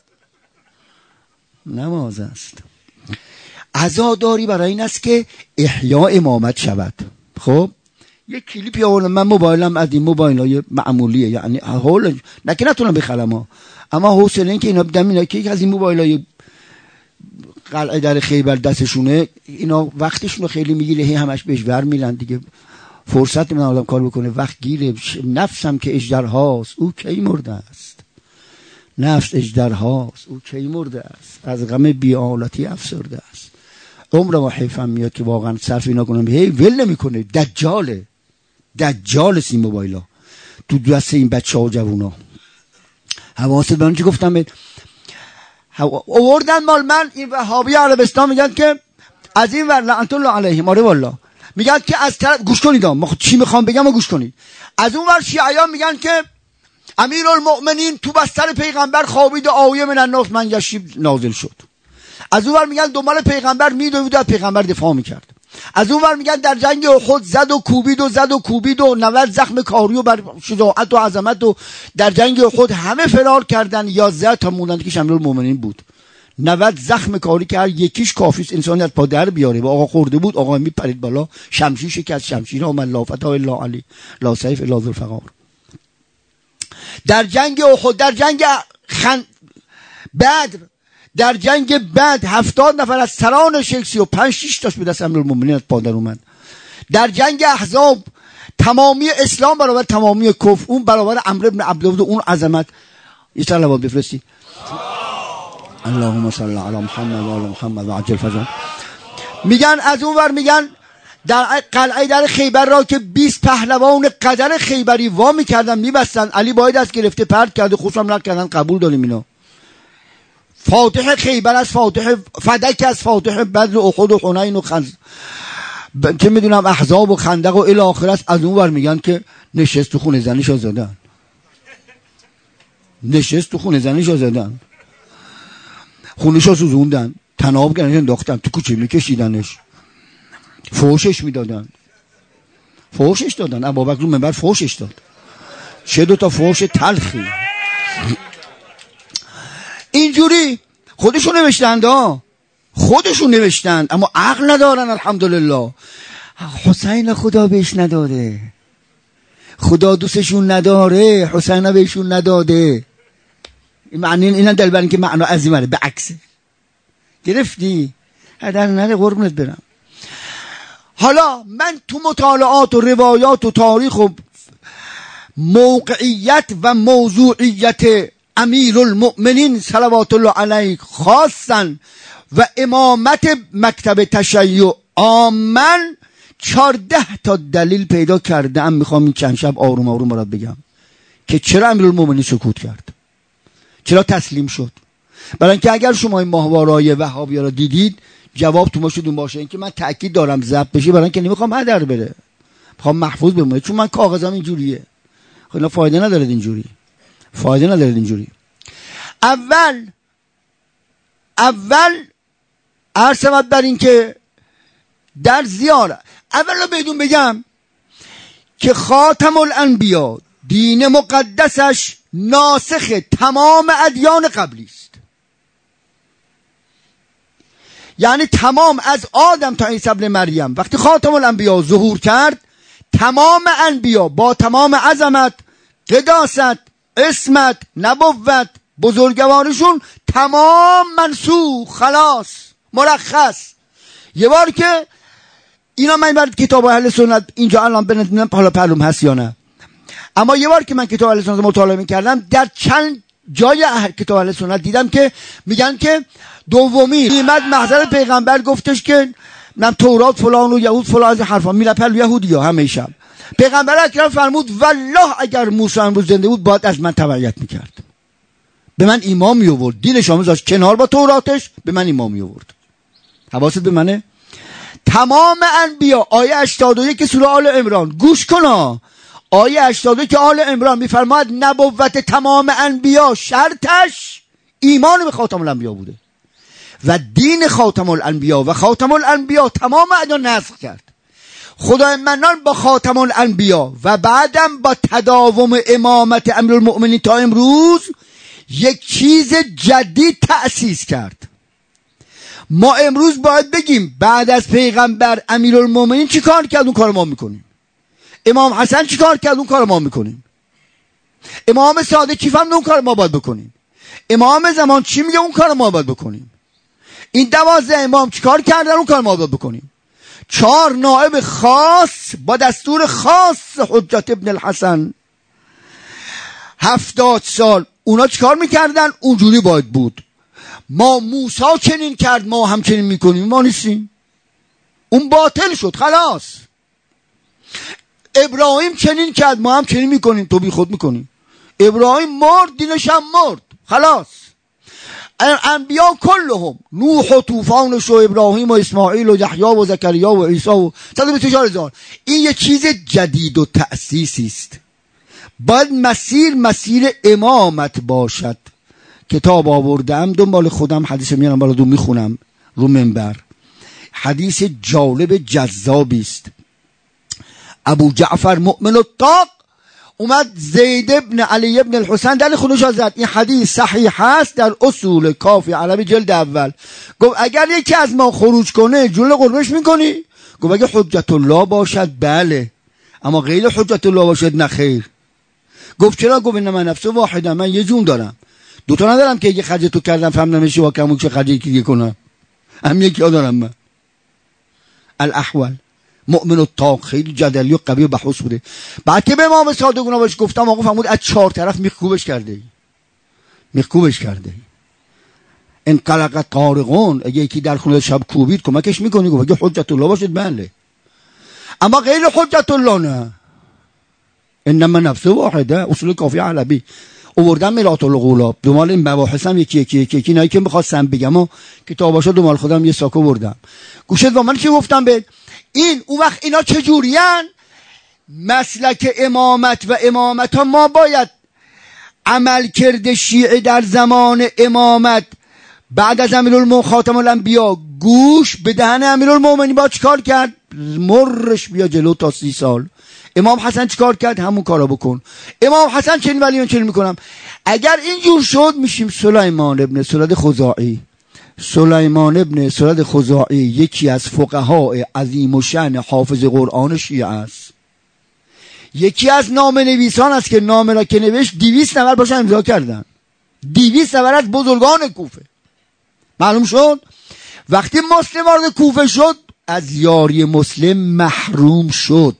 نماز است. عزاداری برای این است که احیا امامت شود. خب یک کلیپی آوردم من، موبایلم از این موبایلای معمولیه، یعنی حال نه که نتونم بخرم ها، اما حوصله این که اینا بدم اینا که از این موبایلای قلعه در خیبر دستشونه، اینا وقتشون خیلی میگیره، هی همش بهش ور میلن دیگه، فرصت من آدم کار بکنه، وقت گیره. نفسم که اژدرهاست او کی مرده است، نفس اژدرهاست او کی مرده است، از غم بی‌آلتی افسرده است. عمر ما حیفم میاد که واقعا صرف اینا کنم، هی ول نمیکنه، دجاله، دجال سی موبایلا تو دست این بچه‌ها و جوونا. حواست به من چی گفتم بهت؟ آوردن مال من این وهابی عربستان میگن که از این ور لعنت الله علیهم، آره والله میگن که از طرف گوش کنید ما چی میخوام بگم و گوش کنید. از اون ور شیعیان میگن که امیرالمؤمنین تو بستر پیغمبر خوابید و آیه من الناس من یشیب نازل شد. از اون ور میگن دنبال پیغمبر میدوید و پیغمبر دفاع میکرد. از اون ور میگن در جنگ احد زد و کوبید و زد و کوبید و نود زخم کاری و بر شجاعت و عظمت و در جنگ احد همه فرار کردن یا زد تا موندن که امیرالمؤمنین بود. نود زخم کاری که هر یکیش کافی است انسان از پا در بیاره. با آقا خورده بود، آقا میپرید بالا، شمشیر شکست، شمشیر ها من لافتا الا علی لا سیف الا ذوالفقار. در جنگ احد، در جنگ خن... بدر، در جنگ بدر هفتاد نفر از سران شیخ و پنج شش تاش به دست امیرالمؤمنین از پادر اومد. در جنگ احزاب تمامی اسلام برابر تمامی کفر، اون برابر عمرو بن عبدالله، اون عظمت. یه صلوات بفرستی اللهم صل علی محمد و آل محمد و عجل فرجهم. میگن از اون ور میگن در قلعه در خیبر را که بیست پهلوان قدر خیبری وا میکردن میبستن، علی باید از گرفته پرد کرده، خوشم نکردن، قبول داریم اینا. فاتح خیبر از فاتح فدک از فاتح بدر و احد و حنین و خنز ب... چه میدونم احزاب و خندق و الی آخر است. از اون ور میگن که نشست تو خونه زنیشو زدن، نشست تو خونه زنیشو زدن، خونشو سوزوندن، تناب گرنش انداختن تو کوچه میکشیدنش، فوشش میدادن، فوشش دادن. ابوبکر رو منبر فوشش داد، چه دو تا فوش تلخی. اینجوری خودشون نوشتند ها، خودشون نوشتند، اما عقل ندارن. الحمدلله حسین خدا بهش نداده، خدا دوستشون نداره، حسین بهشون نداده. معنی اینا دل برین که معنا عظیمه، به عکسه. گرفتی؟ هدر نره قربونت برم. حالا من تو مطالعات و روایات و تاریخ و موقعیت و موضوعیت امیرالمؤمنین صلوات الله علیه خاصا و امامت مکتب تشیع عامن چارده تا دلیل پیدا کردم. میخوام این چند شب آروم آروم برات بگم که چرا امیرالمؤمنین سکوت کرد، چرا تسلیم شد. برای اینکه اگر شما این ماهوارای وهابیا را دیدید جواب تو ما شدون باشه. اینکه من تاکید دارم ضبط بشه، برای اینکه نمیخوام هدر بره، میخوام محفوظ بمونه، چون من کاغذام اینجوریه. خب اینا فایده نداره اینجوری، فایده نداره اینجوری. اول اول عرض شود بر این که در زیارت اول رو بدون بگم که خاتم الانبیا دین مقدسش ناسخ تمام ادیان قبلی است. یعنی تمام از آدم تا عیسی ابن مریم وقتی خاتم الانبیا ظهور کرد، تمام انبیا با تمام عظمت، قداست، اسمت، نبوت، بزرگوارشون تمام منسوخ، خلاص، مرخص. یه بار که اینا من برد کتاب اهل سنت اینجا الان بنتونم حالا پلوم هست یا نه، اما یه بار که من کتاب اهل سنت مطالعه میکردم در چند جای اهل کتاب اهل سنت دیدم که میگن که دومی میمد محضر پیغمبر گفتش که نم تورات فلان و یهود فلان از حرفا میرپل یهودی ها همه شب. پیغمبر اکرم فرمود والله اگر موسی امروز زنده بود باید از من تبعیت میکرد، به من ایمان می آورد، دینش آموز داشت کنار با توراتش، به من ایمان می آورد. حواست به منه؟ تمام انبیا آیه هشتاد و یک سوره آل عمران گوش کنا، آیه هشتاد و یک آل عمران میفرماید نبوت تمام انبیا شرطش ایمان به خاتم الانبیا بوده و دین خاتم الانبیا و خاتم الانبیا تمام ادیان نسخ کرد. خدای منان با خاتم الانبیا و بعدم با تداوم امامت امیرالمؤمنین تا امروز یک چیز جدید تأسیس کرد. ما امروز باید بگیم بعد از پیغمبر امیرالمؤمنین چی کار کرد اون کار ما میکنیم، امام حسن چی کار کرد اون کار ما میکنیم، امام صادق چی فهمید اون کار ما باید بکنیم، امام زمان چی میگه اون کار ما باید بکنیم، این دوازده امام چی کار کردن اون کار ما باید بکنیم. چهار نائب خاص با دستور خاص حجت ابن الحسن هفتاد سال اونا چیکار میکردن اونجوری باید بود. ما موسی چنین کرد ما هم چنین میکنیم، ما نیستیم، اون باطل شد خلاص. ابراهیم چنین کرد ما هم چنین میکنیم، تو بی خود میکنیم. ابراهیم مرد دینش هم مرد خلاص. انبیا کلهم نوح و طوفانش و ابراهیم و اسماعیل و یحیی و زکریا و عیسی و صد و بیست و چهار هزار. این یه چیز جدید و تأسیسی است. باید مسیر مسیر امامت باشد. کتاب آوردم دنبال خودم حدیث میارم بالا دو میخونم رو منبر. حدیث جالب جذابی است. ابو جعفر مؤمن الطاق اومد زید ابن علی ابن الحسین در خونش زد. این حدیث صحیح هست در اصول کافی عربی جلد اول. گفت اگر یکی از ما خروج کنه جلو قربش میکنی؟ گفت اگه حجت الله باشد بله، اما غیر حجت الله باشد نه خیر. گفت چرا؟ گفت انما نفس واحده، من یه جون دارم، دوتا ندارم که یه خرج تو کردم فهمیدم میشه و کمون چه خرجی که کنم، هم یکی ها دارم من. الاحول مؤمن الطاق خیلی جدلی و قوی و بحث بوده. بعد که به امام صادق اونا بهش گفتم آقا فرمود از چهار طرف میخکوبش کرده میخکوبش کرده ان قلق طارقون، اگه یکی در خونه شب کوبید کمکش میکنی. گفت اگه حجت الله باشد بله، اما غیر حجت الله نه. انما نفس واحده اصول کافی عربی آوردم میرات الغولاب دومال این مباحث هم یکی یکی یکی یکی نایی که میخواستم بگم و کتاباشو دومال خودم یه ساکو بردم. گوشت با من چی گفتم به این اون وقت اینا چجورین؟ مسلک امامت و امامت ها ما باید عمل کرده شیعه در زمان امامت بعد از امیرالمؤمنین خاتم الانبیا گوش به دهن امیرالمؤمنین با چیکار کرد؟ مرش بیا جلو تا سی سال. امام حسن چیکار کرد؟ همون کارا بکن. امام حسن چنین ولی من چنین میکنم. اگر اینجور شد میشیم سلیمان ابن سرد خزاعی. سلیمان ابن سرد خزاعی یکی از فقهای عظیم و شأن حافظ قرآن شیعه است. یکی از نامه نویسان است که نامه را که نوشت دویست نفر باشه امضا کردن، دویست نفر از بزرگان کوفه. معلوم شد وقتی مسلم وارد کوفه شد از یاری مسلم محروم شد.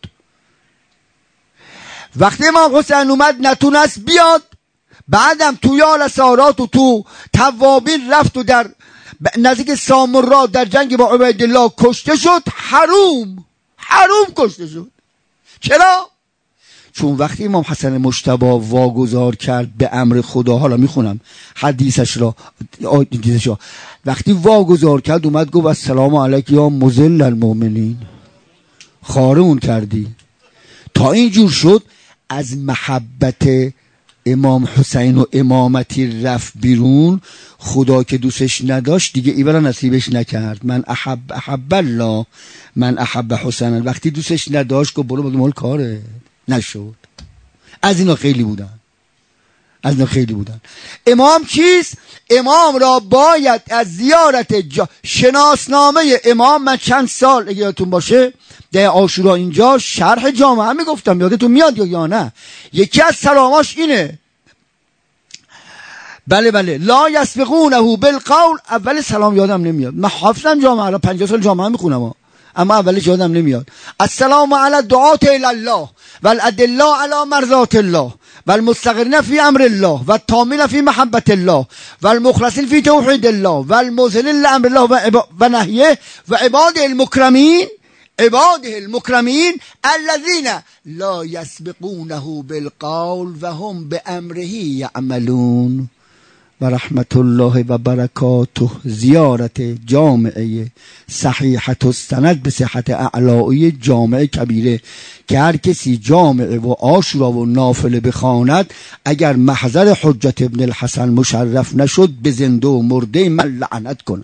وقتی امام حسین اومد نتونست بیاد، بعدم تو یال سارات و تو توابین رفت و در نزدیک سامرا در جنگ با عبیدالله کشته شد. حروم حروم کشته شد. چرا؟ چون وقتی امام حسن مجتبی واگذار کرد به امر خدا، حالا میخونم حدیثش را، حدیثش را وقتی واگذار کرد اومد گفت السلام علیک یا مذل المؤمنین، خارون کردی. تا اینجور شد از محبت امام حسین و امامتی رفت بیرون. خدا که دوستش نداشت دیگه ایولا نصیبش نکرد. من احب احب الله من احب حسین، وقتی دوستش نداشت که برو مال کاره نشد. از اینا خیلی بودن، از اینا خیلی بودن. امام چیست؟ امام را باید از زیارت جا... شناسنامه امام، من چند سال اگه یادتون باشه در عاشورا اینجا شرح جامعه هم میگفتم، یادتون میاد یا نه؟ یکی از سلاماش اینه، بله بله، لا یسبقونه بالقول. اول سلام یادم نمیاد، من حافظم جامعه را، پنجاه سال جامعه میخونم اما اولش یادم نمیاد. السلام علی الدعاة الی الله والادله علی مرضات الله والمستقرین فی امر الله والتامین فی محبت الله والمخلصین فی توحید الله والمذلین لامر الله و نهیه و عباده المکرمین عباده المکرمین الذین لا یسبقونه بالقول و هم بامره یعملون و رحمت الله و برکاته. زیارت جامعه صحیحت و سند به صحت اعلایی جامعه کبیره که هر کسی جامعه و عاشورا و نافله بخواند اگر محضر حجت ابن الحسن مشرف نشد به زنده و مرده من لعنت کند.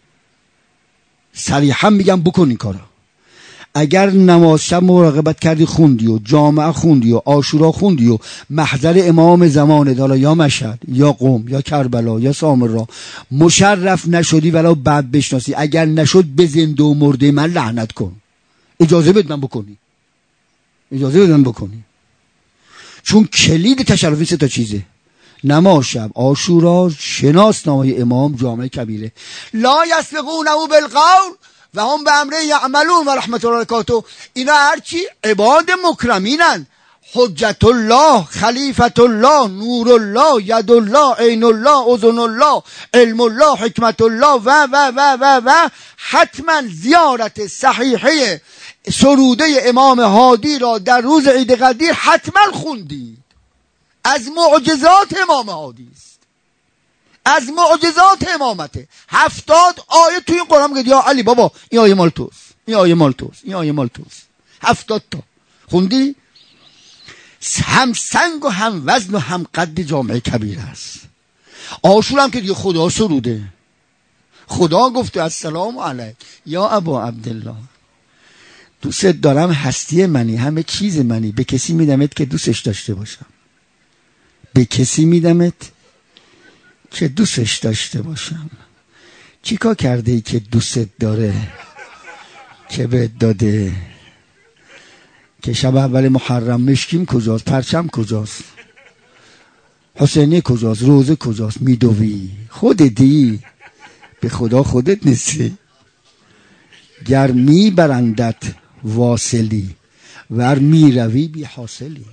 صریحا میگم بکن این کارا. اگر نماز شب مراقبت کردی خوندی و جامعه خوندی و عاشورا خوندی و محضر امام زمان دالا یا مشهد یا قم یا کربلا یا سامرا مشرف نشدی ولو بعد بشناسی، اگر نشد به زنده و مرده من لعنت کن. اجازه بدن بکنی، اجازه بدن بکنی. چون کلید تشرفی سه تا چیزه: نماز شب، عاشورا، شناسنامه امام، جامعه کبیره. لا یسبقونه بالقول و هم به امره یعملون و رحمت الله برکاته. اینا هرچی عباد مکرمینن، حجت الله، خلیفت الله، نور الله، ید الله، عین الله، اذن الله، علم الله، حکمت الله و و و و و حتما زیارت صحیحه سروده امام هادی را در روز عید قدیر حتما خوندید. از معجزات امام هادی است، از معجزات امامته. هفتاد آیه توی این قرآن میگه یا علی بابا این آیه مال توست، این آیه مال توست، این آیه مال توست. هفتاد تا خوندی؟ هم سنگ و هم وزن و هم قد جامعه کبیر است. عاشور هم که دیگه خدا سروده، خدا گفته السلام علیک یا ابا عبدالله، دوست دارم، هستی منی، همه چیز منی، به کسی میدمت که دوستش داشته باشم، به کسی میدمت که دوستش داشته باشم. چیکار کرده ای که دوستت داره که بهت داده؟ که شب اول محرم مشکیم کجاست؟ پرچم کجاست؟ حسینی کجاست؟ روزه کجاست؟ میدوی خودتی، به خدا خودت نیستی. گر میبرندت واصلی ور میروی بی حاصلی.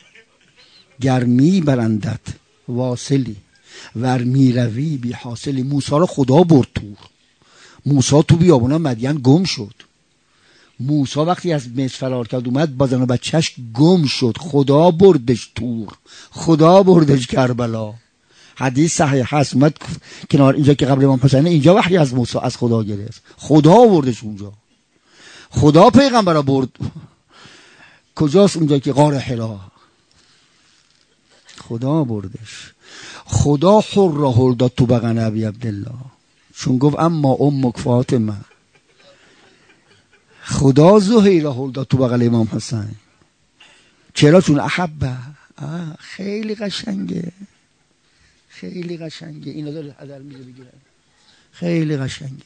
گر میبرندت واصلی ور میروی بی حاصلی. موسی رو خدا برد تور. موسی تو بیابونا مدین گم شد. موسی وقتی از مصر فرار کرد اومد با زن و بچه‌اش گم شد. خدا بردش تور، خدا بردش کربلا. حدیث صحیح هست، اومد کنار اینجا که قبر امام حسین، اینجا وحی از موسی از خدا گرفت، خدا بردش اونجا. خدا پیغمبر رو برد کجاست؟ اونجا که غار حرا خدا بردش. خدا حر را هل داد تو بغن ابی عبدالله، چون گفت اما امک فاطمه. خدا زهیر را هل داد تو بغل امام حسین. چرا؟ چون احبه. خیلی قشنگه، خیلی قشنگه. اینا داره حدر میزه بگیرن، خیلی قشنگه،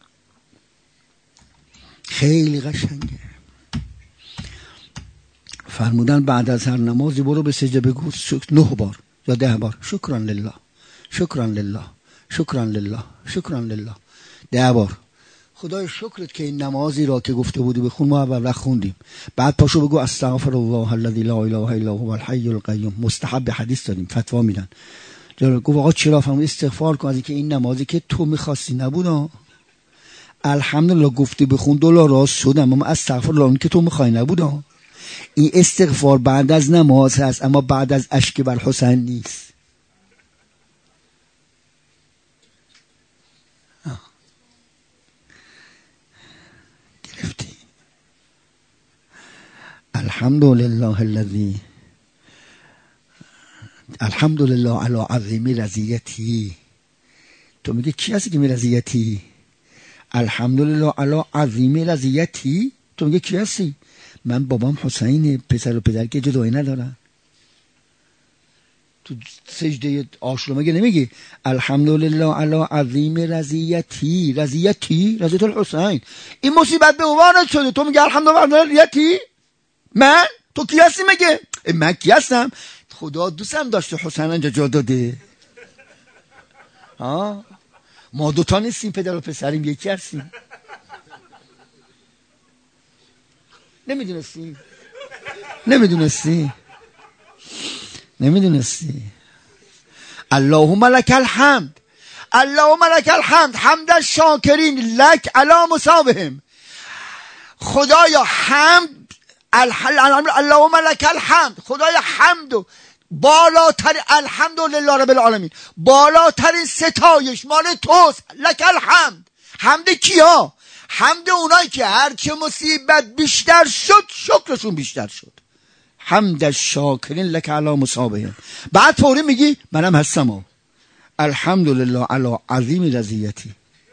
خیلی قشنگه. فرمودن بعد از هر نمازی برو به سجده بگو نه بار یا ده بار شکران لله شکران لله شکران لله شکران لله ده بار. خدای شکرت که این نمازی را که گفته بودی بخون ما اول خوندیم. بعد پاشو بگو استغفر الله الذی لا اله الا هو الحی القیوم. مستحب حدیث داریم فتوا میدن. گفت آقا چرا؟ فرمود استغفار کن از اینکه این نمازی که تو میخواستی نبود. الحمدلله گفتی بخون دلار راست شدم اما استغفر الله که تو میخوای نبود. این استغفار بعد از نماز هست اما بعد از اشک بر حسین نیست. گرفتی؟ الحمدلله الذی الحمدلله علی عظیم رضیتی. تو میگه کی هستی که می رضیتی؟ الحمدلله علی عظیم رضیتی. تو میگه کی هستی؟ من بابام حسین، پسر و پدر که جدایی ندارن. تو سجده عاشورا مگه نمیگی الحمدلله علی عظیم رضیتی؟ رضیتی رضیت الحسین. این مصیبت به عنوان شده تو میگه الحمدلله علی رضیتی؟ من؟ تو کی هستی مگه؟ من کی هستم؟ خدا دوستم داشته حسین انجا جا داده. ها ما دوتا نیستیم پدر و پسریم یکی هستیم. نمیدونستی نمیدونستی نمیدونستی اللهم لك الحمد اللهم لك الحمد حمد الشاکرین لك علی مصابهم. خدایا حمد اللهم لك الحمد. خدایا حمد بالاتر الحمدلله رب العالمین بالاترین ستایش مال توست. لك الحمد. حمد کیا؟ حمد اونایی که هر چه مصیبت بیشتر شد شکرشون بیشتر شد. حمد الشاکرین لك علی مصابهم. بعد فوری میگی منم هستم الحمدلله علی عظیم رضیتی.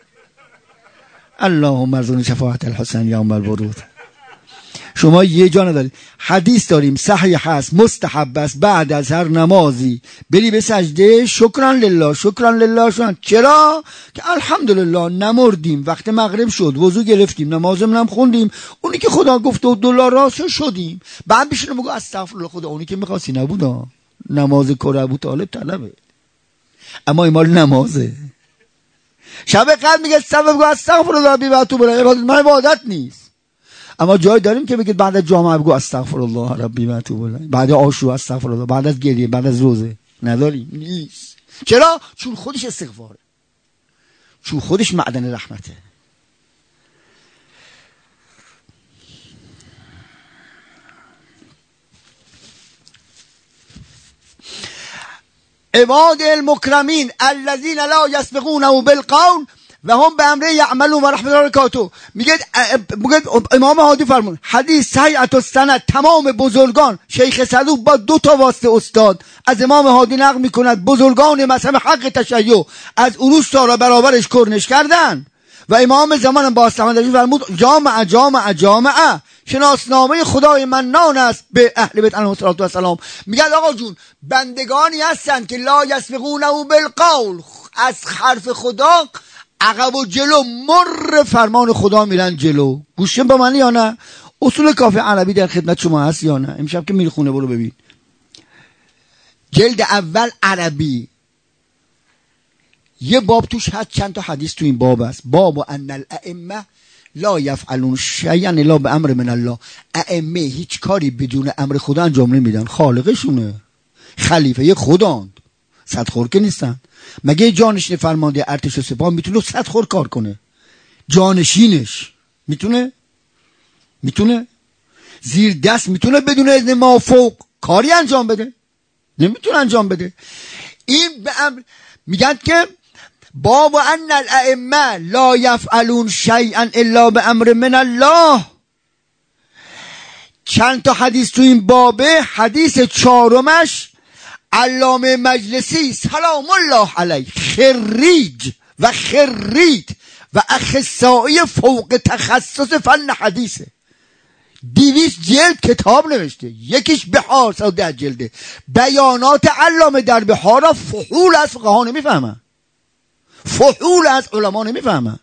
اللهم ارزقنا شفاعت الحسین یوم الورود. شما یه جا ندارید. حدیث داریم صحیح هست مستحب است بعد از هر نمازی بری به سجده شکران لله شکران لله شدن. چرا؟ که الحمدلله نمردیم، وقت مغرب شد وضو گرفتیم نمازمون هم خوندیم، اونی که خدا گفته و دلار راست شدیم. بعد بشینم بگو استغفرالله خدا اونی که می‌خواستی نبود. نماز کار ابو طالب طلبه اما این مال نمازه. شب قدر میگه سبب گو استغفرالله بی تو برای عبادت من عبادت نیست. اما جای داریم که بگید بعد از جامعه بگو استغفرالله ربی و اتوب الیه، بعد عاشورا استغفرالله، بعد از گریه، بعد از روزه. نداریم. نیست. چرا؟ چون خودش استغفاره، چون خودش معدن رحمته. عباد المکرمین الذین لا یسبقونه بالقول و هم به امره یعملون و رحمت الله برکاته. میگه میگه امام هادی فرمود حدیث صحیح السند تمام بزرگان شیخ صدوق با دو تا واسطه استاد از امام هادی نقل میکند بزرگان مذهب حق تشیع از عروس تا را برابرش کرنش کردن و امام زمان با استحمدی فرمود جامع جامع جامع شناسنامه خدای منان است به اهل بیت علیهم السلام. میگه آقا جون بندگانی هستن که لا یسبقونه بالقول از حرف خدا عقب و جلو مر فرمان خدا میرن جلو. گوشیم با من یا نه؟ اصول کافی عربی در خدمت شما هست یا نه؟ امشب که میری خونه برو ببین جلد اول عربی یه باب توش هست، چند تا حدیث تو این باب است. باب ان الائمه لا یفعلون شیئا الا بامر من الله. ائمه هیچ کاری بدون امر خدا انجام نمیدن، خالقشونه، خلیفه خداند، صدخور که نیستن. مگه جانشین فرمانده ارتش و سپاه میتونه صد خور کار کنه؟ جانشینش میتونه؟ میتونه؟ زیر دست میتونه بدون اذن مافوق کاری انجام بده؟ نمیتونه انجام بده. این به امر میگن که باب ان الائمه لا یفعلون شیئا الا بامر من الله. چند تا حدیث تو این بابه. حدیث چهارمش علامه مجلسی سلام الله علیه خریج و خرید و اخصایی فوق تخصص فن حدیثه. دیویس جلد کتاب نوشته، یکیش بحار صد ده جلده. بیانات علامه در بحار را فحول از فقها نمیفهمن، فحول از علما نمیفهمن.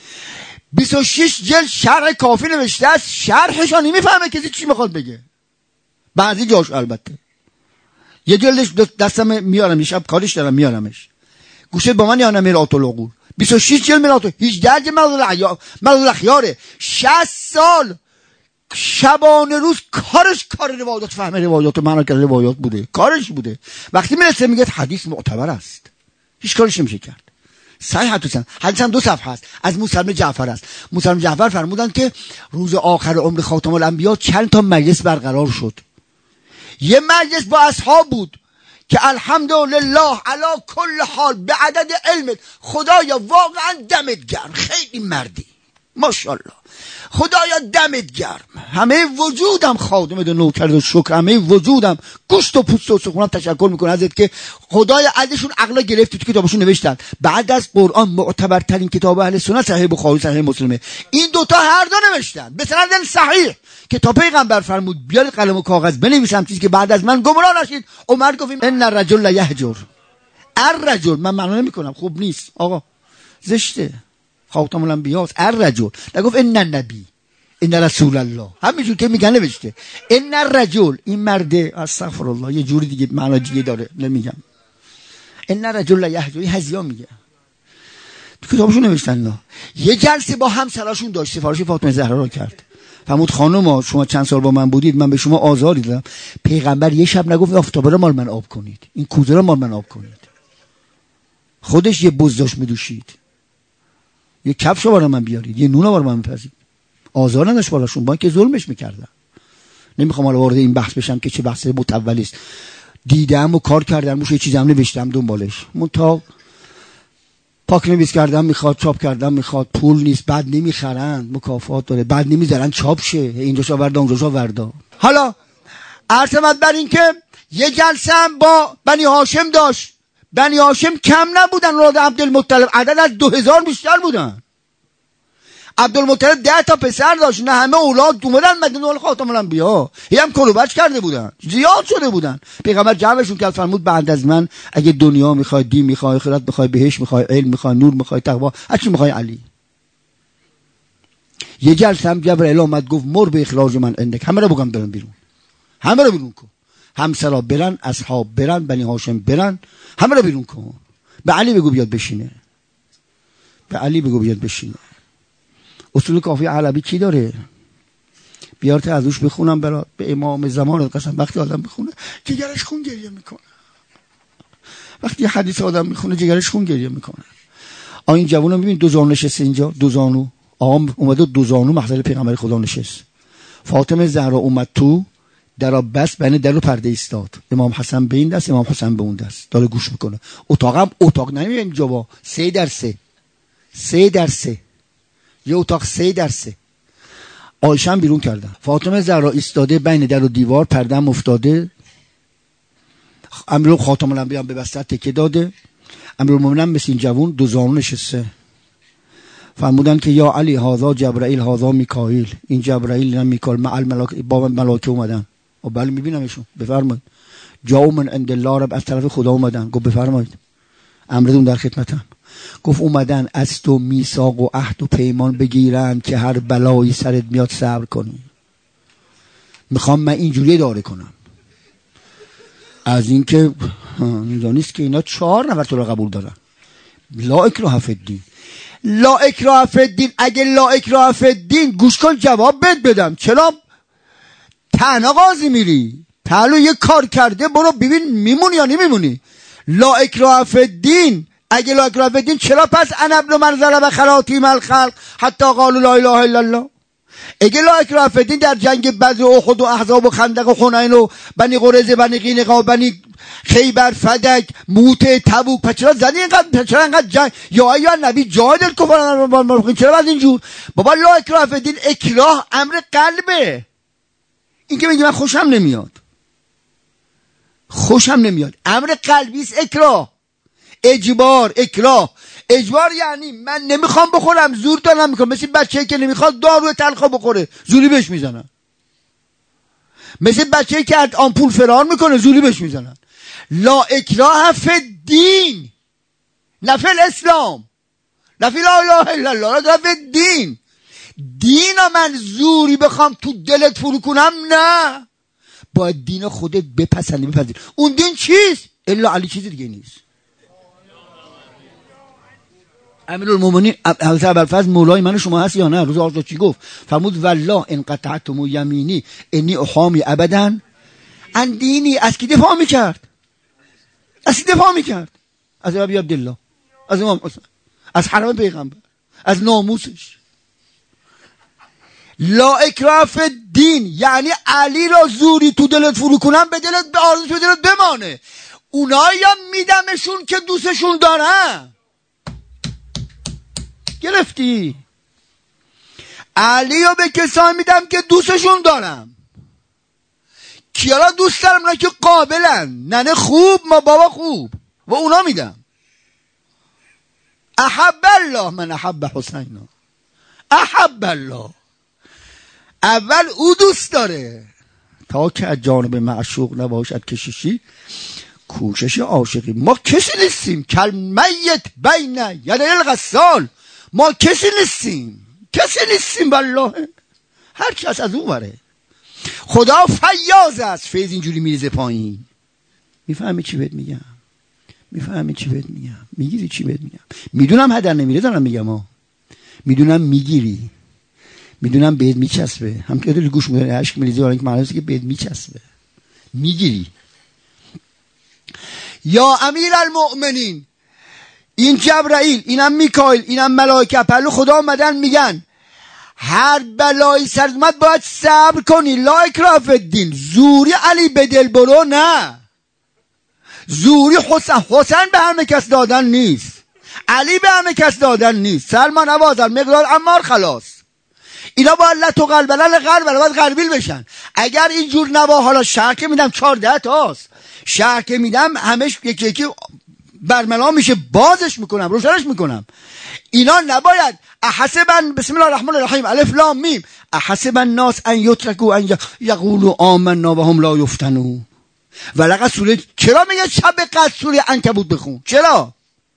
بیست و شش جلد شرح کافی نوشته است، شرحش ها نمیفهمه کسی چی میخواد بگه. بعضی جاش البته یه جلدش دستم میارم، شب کارش دارم میارمش. گوشه با من یا نه میرات العقول بیست و شش جلد میرات، هجده جلد مراد الاخیاره. شصت سال شبانه روز کارش کار روایات، فهم روایات و معنا کردن روایات بوده، کارش بوده. وقتی میرسه میگه حدیث معتبر است، هیچ کارش نمیشه کرد. صحیح حدیث حدیث هم دو صفحه است، از موسی بن جعفر است. موسی بن جعفر فرمودند که روز آخر عمر خاتم الانبیا چند تا مجلس برقرار شد. یه مجلس با اصحاب بود که الحمدلله علی کل حال به عدد علمت، خدایا واقعا دمت گرم، خیلی مردی ماشاءالله، خدایا دمت گرم، همه وجودم خادمت و نوکرت و شکر، همه وجودم گوشت و پوست و سخونم تشکر میکنه ازت که خدایا ازشون عقلا گرفتی، تو کتابشون نوشتن بعد از قرآن معتبرترین کتاب اهل سنت صحیح بخاری صحیح مسلمه. این دوتا هر دو نوشتن به سند صحیح که تا پیغمبر فرمود بیار قلم و کاغذ بنویسم چیزی که بعد از من گمراه نشید. عمر گفت ان الرجل یهجر، الرجل من معنا نمیکنم خوب نیست آقا، زشته، خاتم الانبیاء الرجل، نگفت ان النبی ان رسول الله، همینجور که میگن نوشته ان الرجل، این مرده، استغفر الله یه جوری دیگه معنا دیگه داره نمیگم. ان الرجل یهجر، این هزیا میگه تو کتابشون نوشتن. نه یه جلسه با همسراشون داشت، سفارش فاطمه زهرا رو کرد. فرمود خانم شما چند سال با من بودید، من به شما آزاری دادم. پیغمبر یه شب نگفت آفتابه رو مال من آب کنید، این کوزه رو مال من آب کنید. خودش یه بز داشت میدوشید، یه کفش رو برای من بیارید، یه نون رو برای من بپزید. آزار نداشت بالاشون، با اینکه ظلمش میکردن. نمیخوام حالا وارد این بحث بشم که چه بحث متولی است. دیدم و کار کردم روش، یه چیزام نوشتم دنبالش، منتها پاک نویس کردم میخواد، چاپ کردم میخواد، پول نیست، بعد نمیخرن، مکافات داره، بعد نمیذارن چاپ شه، اینجاش آوردا اونجاش آوردا. حالا عرضمت بر این که یه جلسه هم با بنی هاشم داشت. بنی هاشم کم نبودن، اولاد عبدالمطلب عدد از دو هزار بیشتر بودن. عبدالمطلب ده تا پسر داشت، نه همه اولاد اومدن مدینه خاتم الانبیا، هم کلوبچ کرده بودن، زیاد شده بودن. پیغمبر جمعشون کرد فرمود بعد از من اگه دنیا میخوای، دین میخوای، آخرت میخوای، بهشت میخوای، علم میخوای، نور میخوای، تقوا، هر چی میخوای علی. یه جلسه هم جبرئیل اومد گفت مر به اخراج من عندك، همه رو بگم برن بیرون، همه رو بیرون کن، همسرا برن، اصحاب برن، بنی هاشم برن، همه رو بیرون کن. به علی بگو بیاد بشینه، به علی بگو بیاد بشینه. اصول کافی علوی کی داره؟ بیارت از روش بخونم برات، به امام زمان قسم. وقتی آدم بخونه جگرش خون گریه میکنه، وقتی حدیث آدم میخونه جگرش خون گریه میکنه. آ این جوونو میبین دو زانو نشسته اینجا، دو زانو، آقا اومده دو زانو محضر پیغمبر خدا نشست. فاطمه زهرا اومد تو درا بس بین در و پرده ایستاد، امام حسن به این دست، امام حسن به اون دست، داره گوش میکنه. اتاقم اتاق نمیبین اینجا با سه در سه سه در سه یه اتاق سه در سه. آیشه هم بیرون کردن، فاطمه زهرا ایستاده بین در و دیوار، پرده هم افتاده. امیرالمومنین خاتم الانبیا به بستر تکیه داده، امیرالمومنین مثل این جوون دو زانو نشسته. فرمودن که یا علی هذا جبرائیل هذا میکائیل، این جبرائیل نه میکائیل، مع الملائکه، با ملائکه اومدن. و بله میبینمشون، بفرمایید. جاء من عند الله رب، از طرف خدا اومدن. گفت بفرمایید امرتون در خدمتم. گفت اومدن از تو میثاق و عهد و پیمان بگیرن که هر بلایی سرت میاد صبر کنی. میخوام من اینجوری اداره کنم. از اینکه اینجا نیست که اینا چهار نفر تو رو قبول دارن. لا اکراه فی الدین، لا اکراه فی الدین. اگه لا اکراه فی الدین گوش کن جواب بد بدم. چرا تنها قاضی میری؟ پهلو یه کار کرده برو ببین میمونی یا نمیمونی. لا اکراه فی الدین، اگه لا اکراه فی الدین چرا پس انا ابن من ظلم خراتیم الخلق حتی قالوا لا اله الا الله. اگه لا اکراه فی الدین در جنگ بدر و احد و احزاب و خندق و حنین و بنی قریظه، بنی قینقاع، بنی خیبر، فدک، موته، تبوک، پس چرا زدی اینقدر؟ چرا اینقدر جنگ؟ یا ایا نبی جاهد الکفار، چرا از اینجور؟ بابا لا اکراه فی الدین، اکراه امر قلبه. این که میگه من خوشم نمیاد، خوشم نمیاد، امر قلبی است. اکراه، اجبار، اکراه. اجبار یعنی من نمیخوام بخورم، زور دارم میکنم. مثل بچه‌ای که نمیخواد دارو تلخ بخوره، زوری بهش میزنن. مثل بچه‌ای که از آمپول فرار میکنه، زوری بهش میزنن. لا اکراه فی الدین، نه فی الاسلام، نه فی لا اله الا الله، نه فی الدین. دینا من زوری بخوام تو دلت فرو کنم، نه. باید دین خودت بپسندی بپذیر. اون دین چیست؟ الا علی چیزی دیگه نیست. امیرالمومنین حضرت ابوالفضل مولای من شما هست یا نه؟ روز آخر چی گفت؟ فرمود والله ان قطعتم یمینی انی احامی ابدا ان دینی. از کی دفاع میکرد؟ از کی دفاع میکرد؟ از ابی عبدالله، از امام حسین، از حرم پیغمبر، از ناموسش. لا اکراه فی الدین یعنی علی را زوری تو دلت فرو کنم به دلت به آرزوش به دلت بمانه. اونایی هم میدمشون که دوستشون دارم. گرفتی؟ علی رو به کسانی میدم که دوستشون دارم. کیا را دوست دارم؟ اونا که قابلن، ننه خوب ما بابا خوب، و اونا میدم. احب الله من احب حسینا. احب الله، اول او دوست داره تا که از جانب معشوق نباشد کششی کوشش عاشقی. ما کسی نیستیم کل میت بین یدی الغسال. ما کسی نیستیم، کسی نیستیم والله. هر کس از اون وره. خدا فیاض است. فیض اینجوری میریزه پایین. میفهمی چی بهت میگم؟ میفهمی چی بهت میگم؟ میگیری چی بهت میگم؟ میدونم هدر نمیره دارم میگم ها. میدونم میگیری، میدونم بهت میچسبه. هم که داری گوش میدونی عشق میریزی ولی که معنی که بهت میچسبه. میگیری. یا امیر المؤمنین، این جبرائیل، اینم میکائیل، اینم ملائکه پهلو خدا اومدن میگن هر بلایی سر اومد باید صبر کنی. لا اکراه فی الدین. زوری علی به دل برو نه. زوری حسین حسین به همه کس دادن نیست. علی به همه کس دادن نیست. سلمان نوازن مقدار عمار خلاص. اینا باید لط و قلبلل غرب باید غربیل بشن. اگر اینجور نوا حالا شهر که میدم چهارده تاست، شهر که میدم همش یکی یکی برملا میشه، بازش میکنم، روشنش میکنم. اینا نباید احسبن بسم الله الرحمن الرحیم الف لام میم احسب الناس ان یترکوا ان یقولوا آمنا وهم لا یفتنون. ولقد سوره چرا میگه شب قدر سوره عنکبوت بخون؟ چرا؟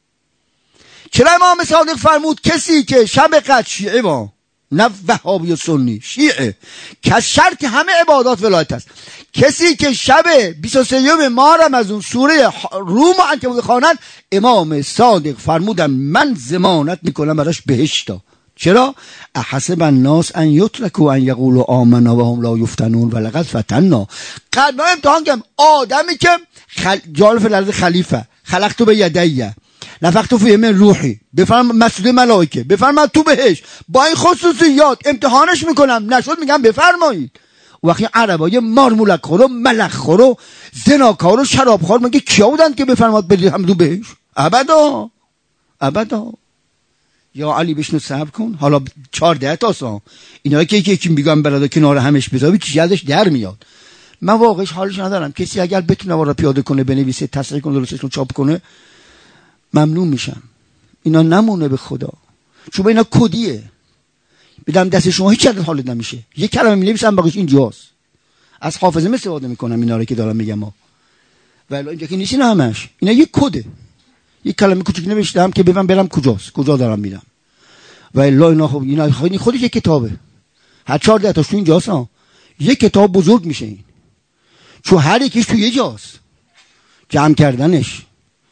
چرا امام صادق فرمود کسی که شب قدر شیعه با نه وهابی و سنی شیعه که شرط همه عبادات ولایت است، کسی که شب بیست و سه ماه رمضان سوره روم و عنکبوت خوانند امام صادق فرمودن من ضمانت میکنم براش بهشتا. چرا؟ احسب الناس ان یترکوا ان یقولوا آمنا وهم لا یفتنون ولقد فتنا. قبلا امتحان کردم آدمی که خل... جال فی الارض خلیفه خلقت به یدیه نفخت فیه من روحی بفرم مسجد ملائکه بفرم تو بهش با این خصوصیات امتحانش میکنم، نشد میگم بفرمایید. وقتی عربای مارمولک خور و ملخ خور و زناکار و شراب خور مگه کیا بودن که بفرماد بدید هم تو بهش؟ ابدا ابدا. یا علی بشنو صبر کن. حالا چهارده تاسا اینا که یکی یکی میگم برادر کنار همش بذاری چی یادش در میاد. من واقعش حالش ندارم. کسی اگر بتونه وارا پیاده کنه بنویسه تصحیح کنه درستش کنه چاپ کنه ممنون میشم. اینا نمونه به خدا، چون اینا کدیه. بدم دست شما هیچ چیز حالت نمیشه. یک کلمه می‌نویسم باقیش اینجاست. از حافظه استفاده میکنم اینا رو که دارم میگم ها. ولی اینجا که نیست اینا همش. اینا یک کده. یک کلمه کوچیک نوشتم که ببینم برم کجاست، کجا دارم میرم. و الا اینا خب اینا خودش یک کتابه. هر چهارده تاش تو اینجاست ها. یک کتاب بزرگ میشه این. چون هر یکیش تو یه جاست. جمع کردنش.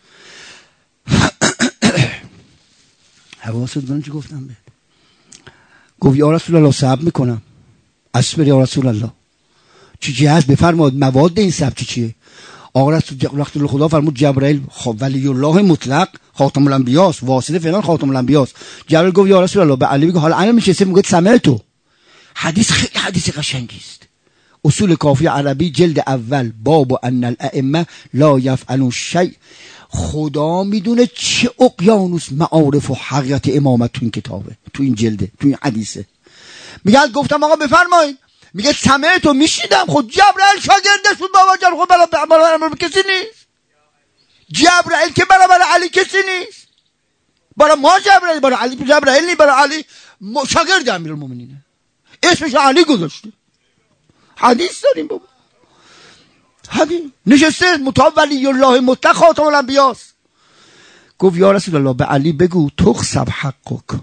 حواست بدون چی گفتم به گفت یا رسول الله صبر میکنم. اصبر یا رسول الله. چی چی هست بفرماد مواد این صبر چی چیه؟ آقا رسول خدا فرمود جبرائیل ولی الله مطلق خاتم الانبیاء است، واسطه فلان خاتم الانبیاء است. جبرائیل گفت یا رسول الله به علی بگو حالا الان میشه میگه سمعتو. حدیث خیلی حدیث قشنگی است. اصول کافی عربی جلد اول باب ان الائمه لا یفعلون شیء. خدا میدونه چه اقیانوس معارف و حقیقت امامت تو این کتابه، تو این جلده، تو این حدیثه. میگه گفتم آقا بفرمایید. میگه سمعتو میشیدم. خود جبرائیل شاگردش بود بابا جان. خود برای برای کسی نیست. جبرائیل که برای علی کسی نیست. برای ما جبرائیل، برای علی جبرائیل نیست. برای علی شاگرد امیرالمومنینه، اسمش علی گذاشته. حدیث داریم بابا. حدیث نشسته مطابق ولی الله مطلق خاتم الانبیاء. گفت یا رسول الله به علی بگو تخسب حقک.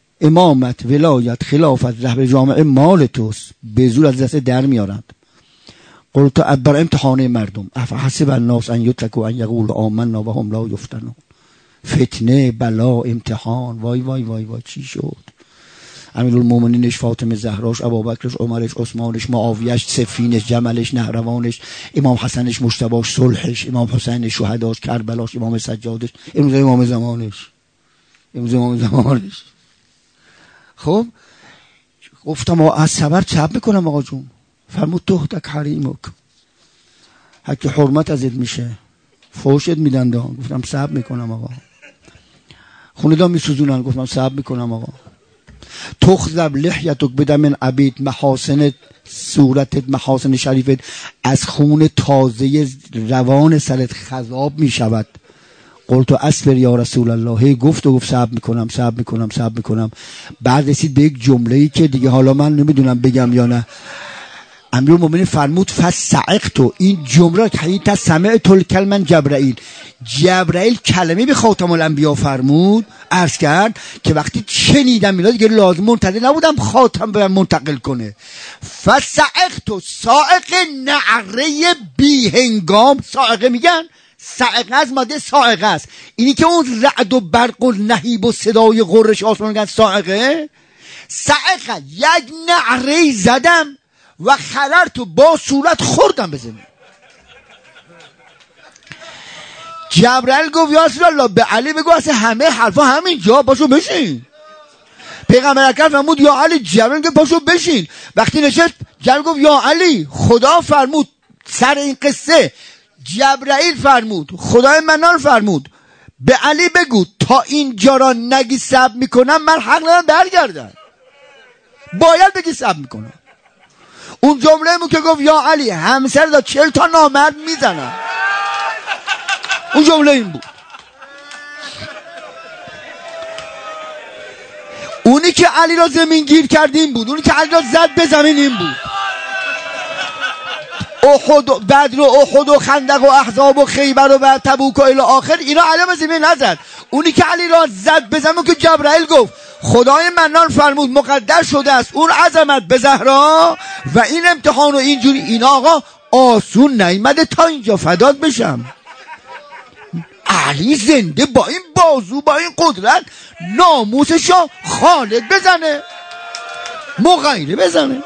امامت ولایت خلافت رهبر جامعه مال توست، به زور از دست در میارند. قلت برای امتحان مردم افحسب الناس ان یترکوا ان یقولوا آمنا و هم لا یفتنون. فتنه، بلا، امتحان، وای وای وای وای چی شد؟ امیرالمومنینش، فاطمه زهراش، ابوبکرش، عمرش، عثمانش، معاویهش، صفینش، جملش، نهروانش، امام حسنش، مجتباش، صلحش، امام حسینش، شهداش، کربلاش، امام سجادش، امروز امام زمانش، امروز امام زمانش. خب گفتم از صبر چپ میکنم آقا جون. فرمود تهتک حریمک، حق حرمت ازت میشه، فوشت میدن دا. گفتم صبر میکنم آقا. خونه دا میسوزونن. گفتم صبر میکنم آقا. تخذب لحیتک بده من عبید، محاسن صورتت، محاسن شریفت از خون تازه روان سرت خضاب میشود. قلت اصبر یا رسول الله. هی گفت و گفت صبر میکنم صبر میکنم صبر میکنم. بعد رسید به یک جمله‌ای که دیگه حالا من نمیدونم بگم یا نه. امیرالمومنین فرمود فسعقت. این جمله حیت سمعت الکلمه جبرائیل. جبرائیل کلمه به خاتم الانبیا فرمود، عرض کرد که وقتی شنیدم اینا دیگه لازم منتظر نبودم خاتم به من منتقل کنه. فسعقت. سائق نعره بی هنگام. سائقه میگن سائقه از ماده سائقه است. اینی که اون رعد و برق و نهیب و صدای غرش آسمان میگن سائقه. سائقه یک نعره زدم و خررت و با صورت خوردم به زمین. جبرائیل گفت یا رسول الله به علی بگو اصلا همه حرفا همین جا، پاشو بشین. پیغمبر اکرم فرمود یا علی. جبرائیل گفت پاشو بشین. وقتی نشست جبرائیل گفت یا علی خدا فرمود سر این قصه. جبرائیل فرمود خدای منان فرمود به علی بگو تا اینجا را نگی صبر میکنم من حق ندارم برگردم. باید بگی صبر میکنم. اون جمله مو که گفت یا علی همسر دا چل تا نامرد میزنم. اون جمله این بود. اونی که علی را زمین گیر کرد این بود. اونی که علی را زد به زمین این بود. احد و بدر و احد و خندق و احزاب و خیبر و بعد تبوک و الی آخر اینا علی را زمین نزد. اونی که علی را زد به زمین که جبرائیل گفت خدای منان فرمود مقدر شده است اون عظمت به زهرا و این امتحان و اینجوری. اینا آقا آسون نیامده تا اینجا فدات بشم. علی زنده با این بازو با این قدرت ناموسشو خالد بزنه مغیره بزنه.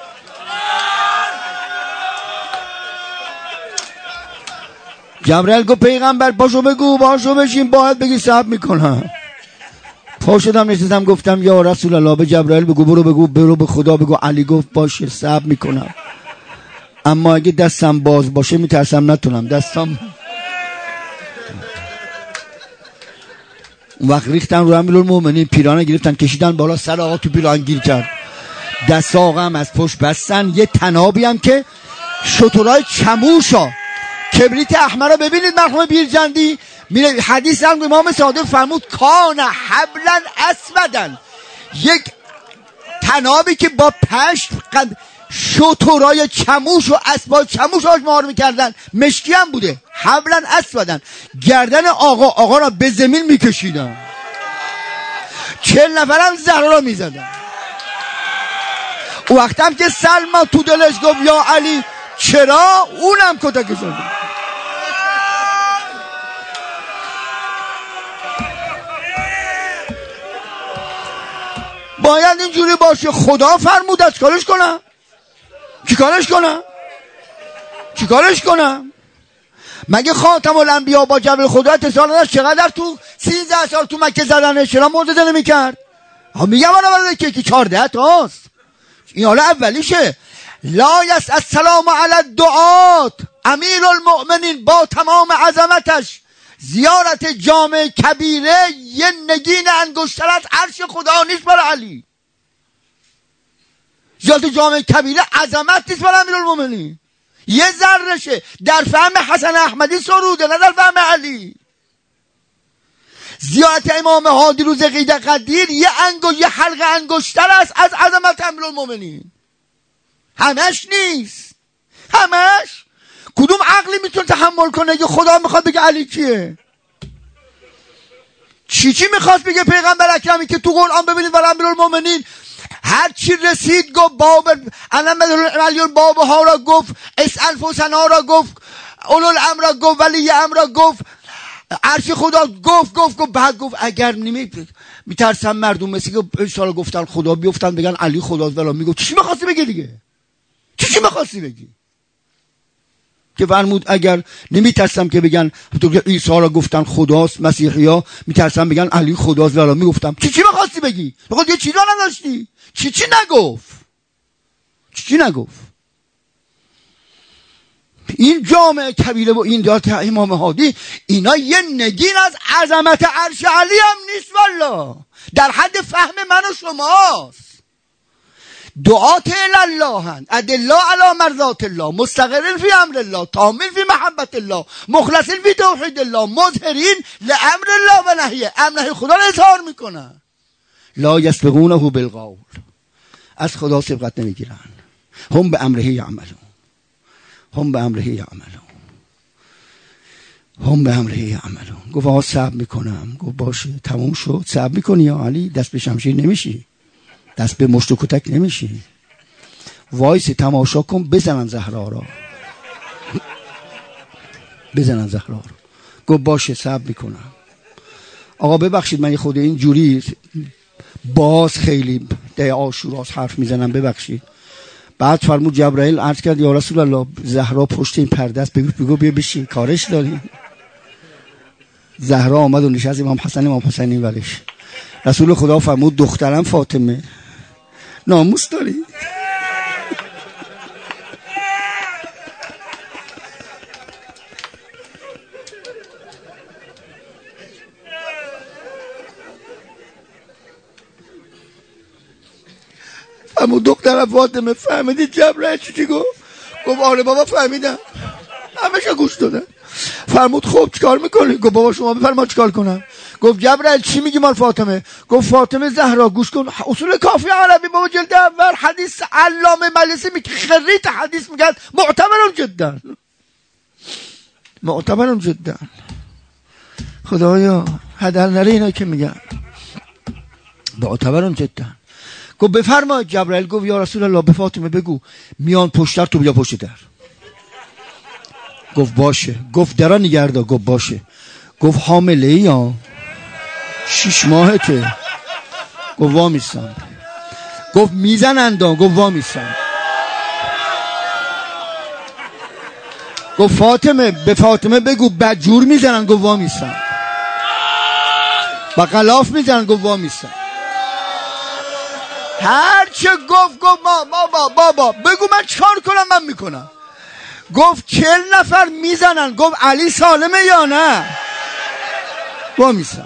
جبرائیل گفت پیغمبر پاشو بگو پاشو بشین باید بگی صبر میکنم. پا شدم نشستم گفتم یا رسول الله به جبرائیل بگو برو بگو برو به خدا بگو. علی گفت باشه صبر میکنم اما اگه دستم باز باشه میترسم نتونم دستم. اون وقت ریختن رو امیرالمومنین پیرانه گرفتن کشیدن بالا سر آقا تو پیران گیر کرد. دست آقا هم از پشت بستن. یه تنابی هم که شترای چموشا کبریت احمر رو ببینید مرحوم بیرجندی میره حدیث هم امام صادق فرمود کان حبلا اسودن. یک تنابی که با پشت شترای چموش و اسبای چموش آجمار میکردن مشکی هم بوده. حبلا اسودن. گردن آقا آقا را به زمین میکشیدن. چهل نفرم زهرا را میزدن. او وقت هم که سلمان تو دلش گفت یا علی چرا اونم کتک شده. باید اینجوری باشه. خدا فرمود از کارش کنم چی کارش کنم چی کارش کنم. مگه خاتم الانبیا با جبل خدا اتصال نداشت؟ چقدر تو سیزده سال تو مکه زدنه چرا معجزه نمی‌کرد؟ ها میگم آره که که چهارده تاست. این حالا اولیشه. لا یس السلام علی الدعات. امیرالمؤمنین با تمام عظمتش زیارت جامع کبیره یه نگین انگشتر از عرش خدا نیست برای علی. زیارت جامع کبیره عظمت نیست برای امیرالمؤمنین. یه ذرهشه. در فهم حسن احمدی سروده نه در فهم علی. زیارت امام هادی روز عید قدیر یه انگشت یه حلقه انگشتر است از عظمت امیرالمؤمنین. همش نیست. همش کدوم عقلی میتونه تحمل کنه که خدا میخواد بگه علی کیه؟ چی چی میخواست بگه پیغمبر اکرمی که تو قرآن ببینید برای امیرالمؤمنین هر چی رسید گفت باب علم ملیون باب ها را گفت، اسأل فسنا را گفت، اولو الامر را گفت، ولی امر را گفت، عرش خدا گفت گفت گفت. بعد گفت اگر نمی میترسم مردم مثل که اشاره گفتن خدا بیفتن بگن علی خداست ولا. میگفت چی میخواستی بگی دیگه؟ چی چی میخواستی بگی؟ که فرمود اگر نمیترسم که بگن همونطور که عیسی را گفتن خداست، مسیحیا میترسم بگن علی خداست ولا. میگفتم چی چی میخواستی بگی؟ بخواد یه چیزا نداشتی. چی چی نگفت؟ چی چی نگفت؟ این جامعه کبیره و این دات امام هادی اینا یه نگین از عظمت عرش علی هم نیست والله، در حد فهم من و شماست. دعات الله ادلا علی مرضات الله، مستقرین فی امر الله، تامین فی محبت الله، مخلصین فی توحید الله، مظهرین لامر الله و نهیه، امر نهی خدا رو اظهار میکنن. لا یسبقونه بالقول، از خدا سبقت نمیگیرن. هم به امره یعملون، هم به امره یعملون، هم به امره یعملون. گفت آقا صبر میکنم. گفت باشه تموم شد. صبر میکنی یا علی؟ دست به شمشیر نمیشی، دست به مشت و کتک نمیشی. وایس تماشا کن بزنن زهرا را، بزنن زهرا را. گفت باشه صبر میکنم. آقا ببخشید من خود این جوری باز خیلی ده عاشوراست حرف میزنم، ببخشید. بعد فرمود جبرائیل عرض کرد یا رسول الله زهرا پشت این پرده است، بگو بگو بیا بشین کارش داریم. زهرا آمد و نشست، امام حسن امام حسینی ولش. رسول خدا فرمود دخترم فاطمه ناموس داری؟ اما دخترم فاطمه فهمیدی جبرائیل چی چی گفت؟ گفت آره بابا فهمیدم، همشه گوش دادن. فرمود خب چیکار میکنی؟ گفت بابا شما بفرما چیکار کنم. گفت جبرائیل چی میگی مال فاطمه؟ گفت فاطمه زهرا گوش کن، اصول کافی عربی بابا جلد اول حدیث علامه مجلسی میگه، خریت حدیث میگه معتبرم جدا، معتبرم جدا. خدایا هدر نره اینا که میگن، معتبرم جدا. گفت بفرما جبرائیل. گفت یا رسول الله به فاطمه بگو میان پشتر تو بیا پشت در. گفت باشه. گفت درا نگردا. گفت باشه. گفت حامله ای یا شیش ماهته؟ گفت وا میستم. گفت میزنندا؟ گفت وا میستم. گفت فاطمه به فاطمه بگو بدجور میزنن؟ گفت وا میستم. با غلاف میزنن؟ گفت وا میستم. هر چه گفت گفت ما بابا بابا بگو من چکار کنم من میکنم. گفت چهل نفر میزنن. گفت علی سالمه یا نه؟ وا میستم.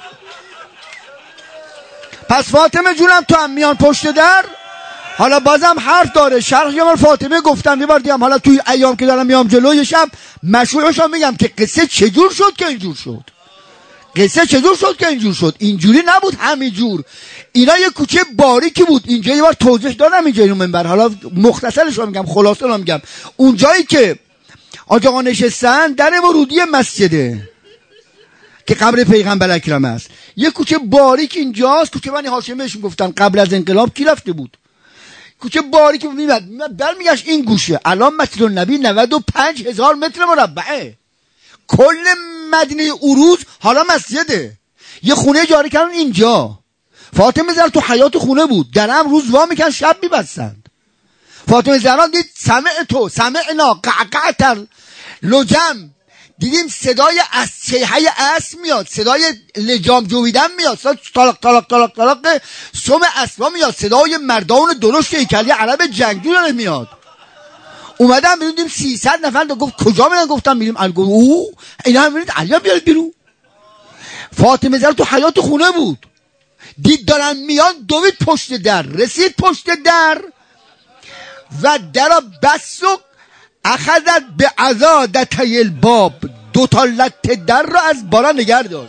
پس فاطمه جونم تو هم میان پشت در. حالا بازم حرف داره شرح یه بار فاطمه گفتم یه بار دیگه، حالا توی ایام که دارم میام جلوی شب مشروعشو میگم که قصه چجور شد که اینجور شد، قصه چجور شد که اینجور شد. اینجوری نبود همینجور. اینا یه کوچه باریکی بود. اینجا یه بار توضیح دادم اینجا اینو منبر، حالا مختصرش رو میگم، خلاصه رو میگم. اونجایی که آقا نشستن در ورودی مسجده که قبر پیغمبر اکرم است، یه کوچه باریک اینجاست. کوچه بنی هاشم بهشون گفتن قبل از انقلاب کی رفته بود. کوچه باریک میاد برمیگشت این گوشه. الان مسجد النبی نود و پنج هزار متر مربعه، کل مدینه اروز حالا مسجده. یه خونه اجاره کردن اینجا. فاطمه زهرا تو حیات خونه بود، درم روز وا میکن شب میبستند. فاطمه زهرا دید سمع تو سمعنا قعقعتر لجم، دیدیم صدای از چیهی اسب میاد، صدای لجام جویدن میاد، صدای طلاق طلاق طلاق طلاق سم اسبا میاد، صدای مردان درشت هیکلی عرب جنگجو داره میاد. اومدم بیرون دیدیم سیصد نفر. گفت کجا میرن؟ گفتم میریم علی. گفت او اینا هم میرید علی بیارید بیرون. فاطمه زهرا تو حیات خونه بود، دید دارن میان، دوید پشت در، رسید پشت در و در بس و اخذت به عضادتی الباب، دو تا لت در را از بالا نگر داشت.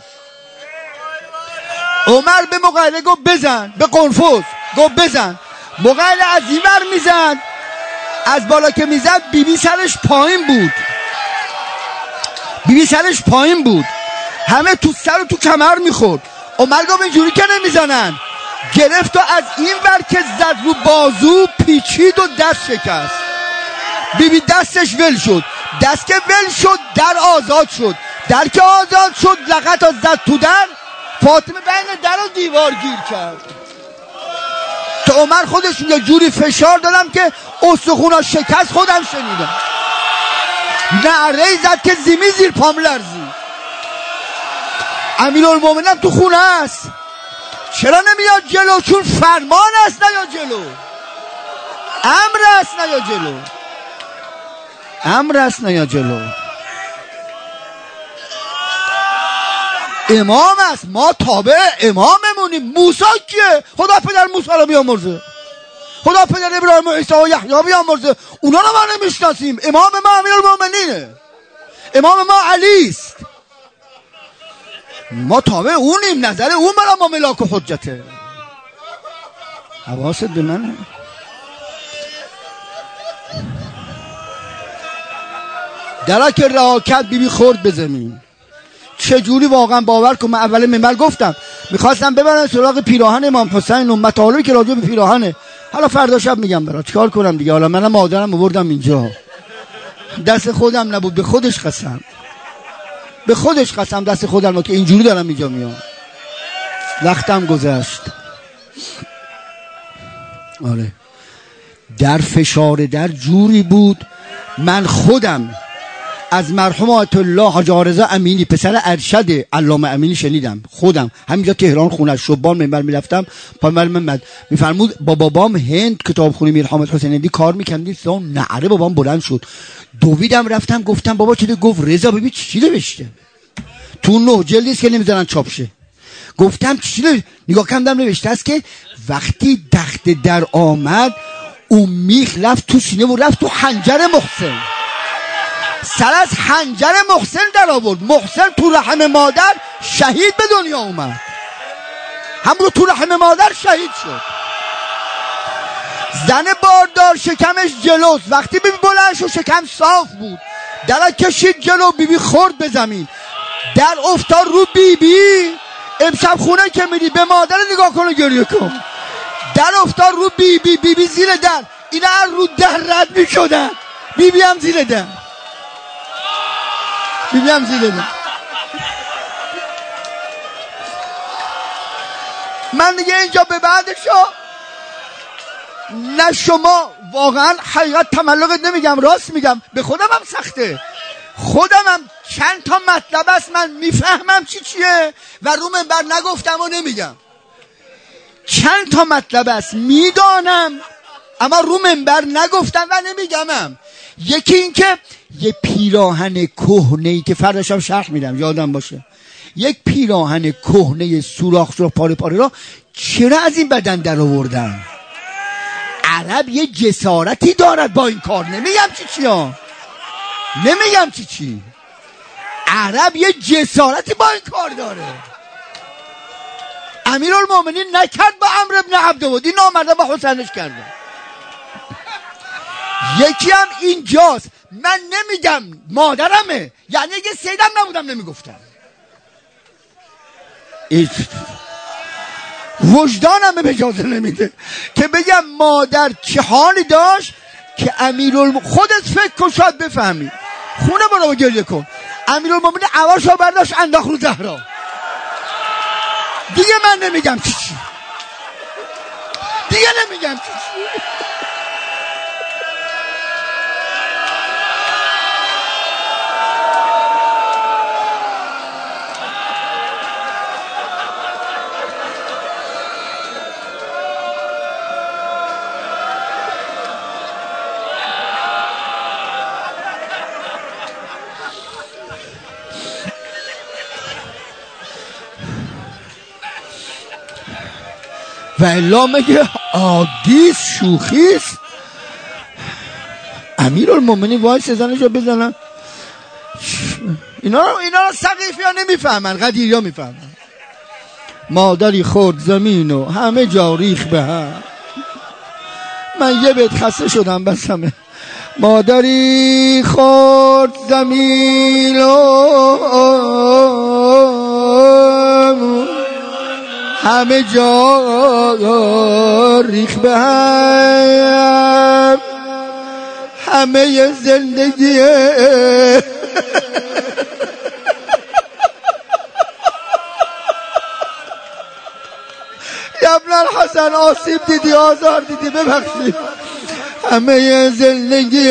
عمر به مقایله گفت بزن، به قنفذ گفت بزن. مقایله از این ور میزد، از بالا که میزد بی بی سرش پایین بود، بی بی سرش پایین بود، همه تو سر و تو کمر میخورد. عمر گفت اینجوری که نمیزنن. گرفت و از این ور که زد رو بازو پیچید و دست شکست. بیبی دستش ول شد، دست که ول شد در آزاد شد، در که آزاد شد لغت ها زد تو در. فاطمه بین در و دیوار گیر کرد. تو عمر خودش میگه جوری فشار دادم که استخونا شکست، خودم شنیدم. نعره زد که زمین زیر پام لرزید. امیرالمومنین تو خونه است، چرا نمیاد جلو؟ چون فرمان است نه یا جلو، امر است نه یا جلو، امر است نه یا جلو. امام است، ما تابع اماممونیم. موسی کیه؟ خدا پدر موسی رو بیامرزه، خدا پدر ابراهیم و عیسی و یحیی بیامرزه. اونا رو ما نمیشناسیم. امام ما امیرالمومنینه، امام ما علی است، ما تابع اونیم. نظر اون برای ما ملاک و حجته. حواست به منه. درک رها کرد، بیبی خورد به زمین. چجوری؟ واقعا باور کن من اول منبر گفتم میخواستم ببرن سراغ پیراهن امام حسین و مطالبی که راجع به پیراهنه. حالا فردا شب میگم برات چیکار کنم دیگه. حالا منم مادرم آوردم اینجا، دست خودم نبود، به خودش قسم، به خودش قسم دست خودم بود که اینجوری دارم اینجا میام. وقتم گذشت. آره در فشار در جوری بود. من خودم از مرحوم آیت الله حاج آرزا امینی پسر ارشد علامه امینی شنیدم. خودم همینجا تهران خونه شبان منبر میرفتم پایمال محمد میفرمود با بابام هند کتابخونه میر حامد حسینی کار میکردیم. سون نعره بابام بلند شد، دویدم رفتم گفتم بابا چه؟ گفت رضا ببین چی نوشته تو نه جلدی است که نمیذارن چاپ شه. گفتم چی نوشته؟ نگاه کردم نوشته است که وقتی تخت در آمد اون میخ رفت تو سینه و رفت تو حنجر محسن، سر از حنجر محسن در آورد. محسن تو رحم مادر شهید به دنیا اومد، همون تو رحم مادر شهید شد. زن باردار شکمش جلوست، وقتی بیبی بلند شد شکم صاف بود، در کشید جلو، بیبی خورد به زمین، در افتاد رو بیبی. امشب خونه که میری به مادر نگاه کن و گریه کن. در افتاد رو بیبی، بیبی زیر در، اینا رو در رد میشدن، بیبی هم زیر در، بیبی هم زیر در. من دیگه اینجا به بعدشو نه شما واقعا حقیقت تملقت نمیگم، راست میگم، به خودم هم سخته. خودم هم چند تا مطلب است من میفهمم چی چیه و رو منبر نگفتم و نمیگم. چند تا مطلب است میدانم اما رو منبر نگفتم و نمیگمم. یکی این که یه پیراهن کهنه‌ای که فرداش هم شرح میدم یادم باشه، یک پیراهن کهنه سوراخ سوراخ پاره پاره را چرا از این بدن در آوردن؟ عرب یه جسارتی دارد با این کار. نمیگم چی چی ها، نمیگم چی چی، عرب یه جسارتی با این کار داره. امیرالمومنین نکرد با عمرو بن عبدود، این نامرده با حسینش کرده. یکی هم اینجاست، من نمیگم مادرمه، یعنی اگه سیدم نبودم نمیگفتم. وجدانم به اجازه نمیده که بگم مادر چه حالی داشت که امیرالمومنین خودت فکر کن شاید بفهمی. خونه برو گریه کن. امیرالمومنین عواشو برداشت انداخت رو زهرا. دیگه من نمیگم چی چی، دیگه نمیگم چی چی. و الا مگه عادیست، شوخیست؟ امیرالمومنین وای سزنشو بزنن. اینا رو اینا رو سقیفی ها نمیفهمن، قدیری ها میفهمن. مادری خورد زمین و همه جا ریخ به هم. من یه بیت خسته شدم بسمه. مادری خورد زمین و همه جا ریخ به هم، همه زندگی ابن الحسن آسیب دیدی، آزار دیدی، ببخشید. همه زندگی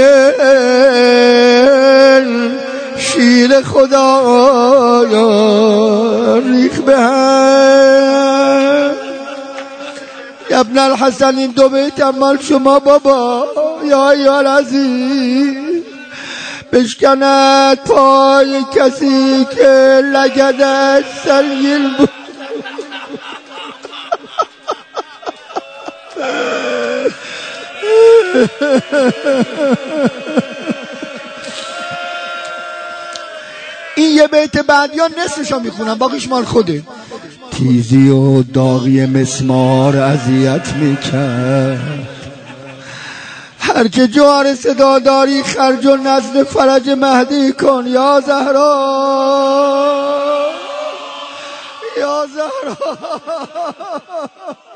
شیر خدا ریخ به هم. ابن الحسن این دو بیت مال شما بابا. یا ایها العزیز، بشکند پای کسی که لگدش سنگین بود. این یه بیت بعد یا نصفشو میخونم، باقیش مال خوده. تیزی و داغی مسمار اذیت میکرد، هرچه جوار صدا داری خرج و نزد فرج مهدی کن یا زهرا، یا زهرا.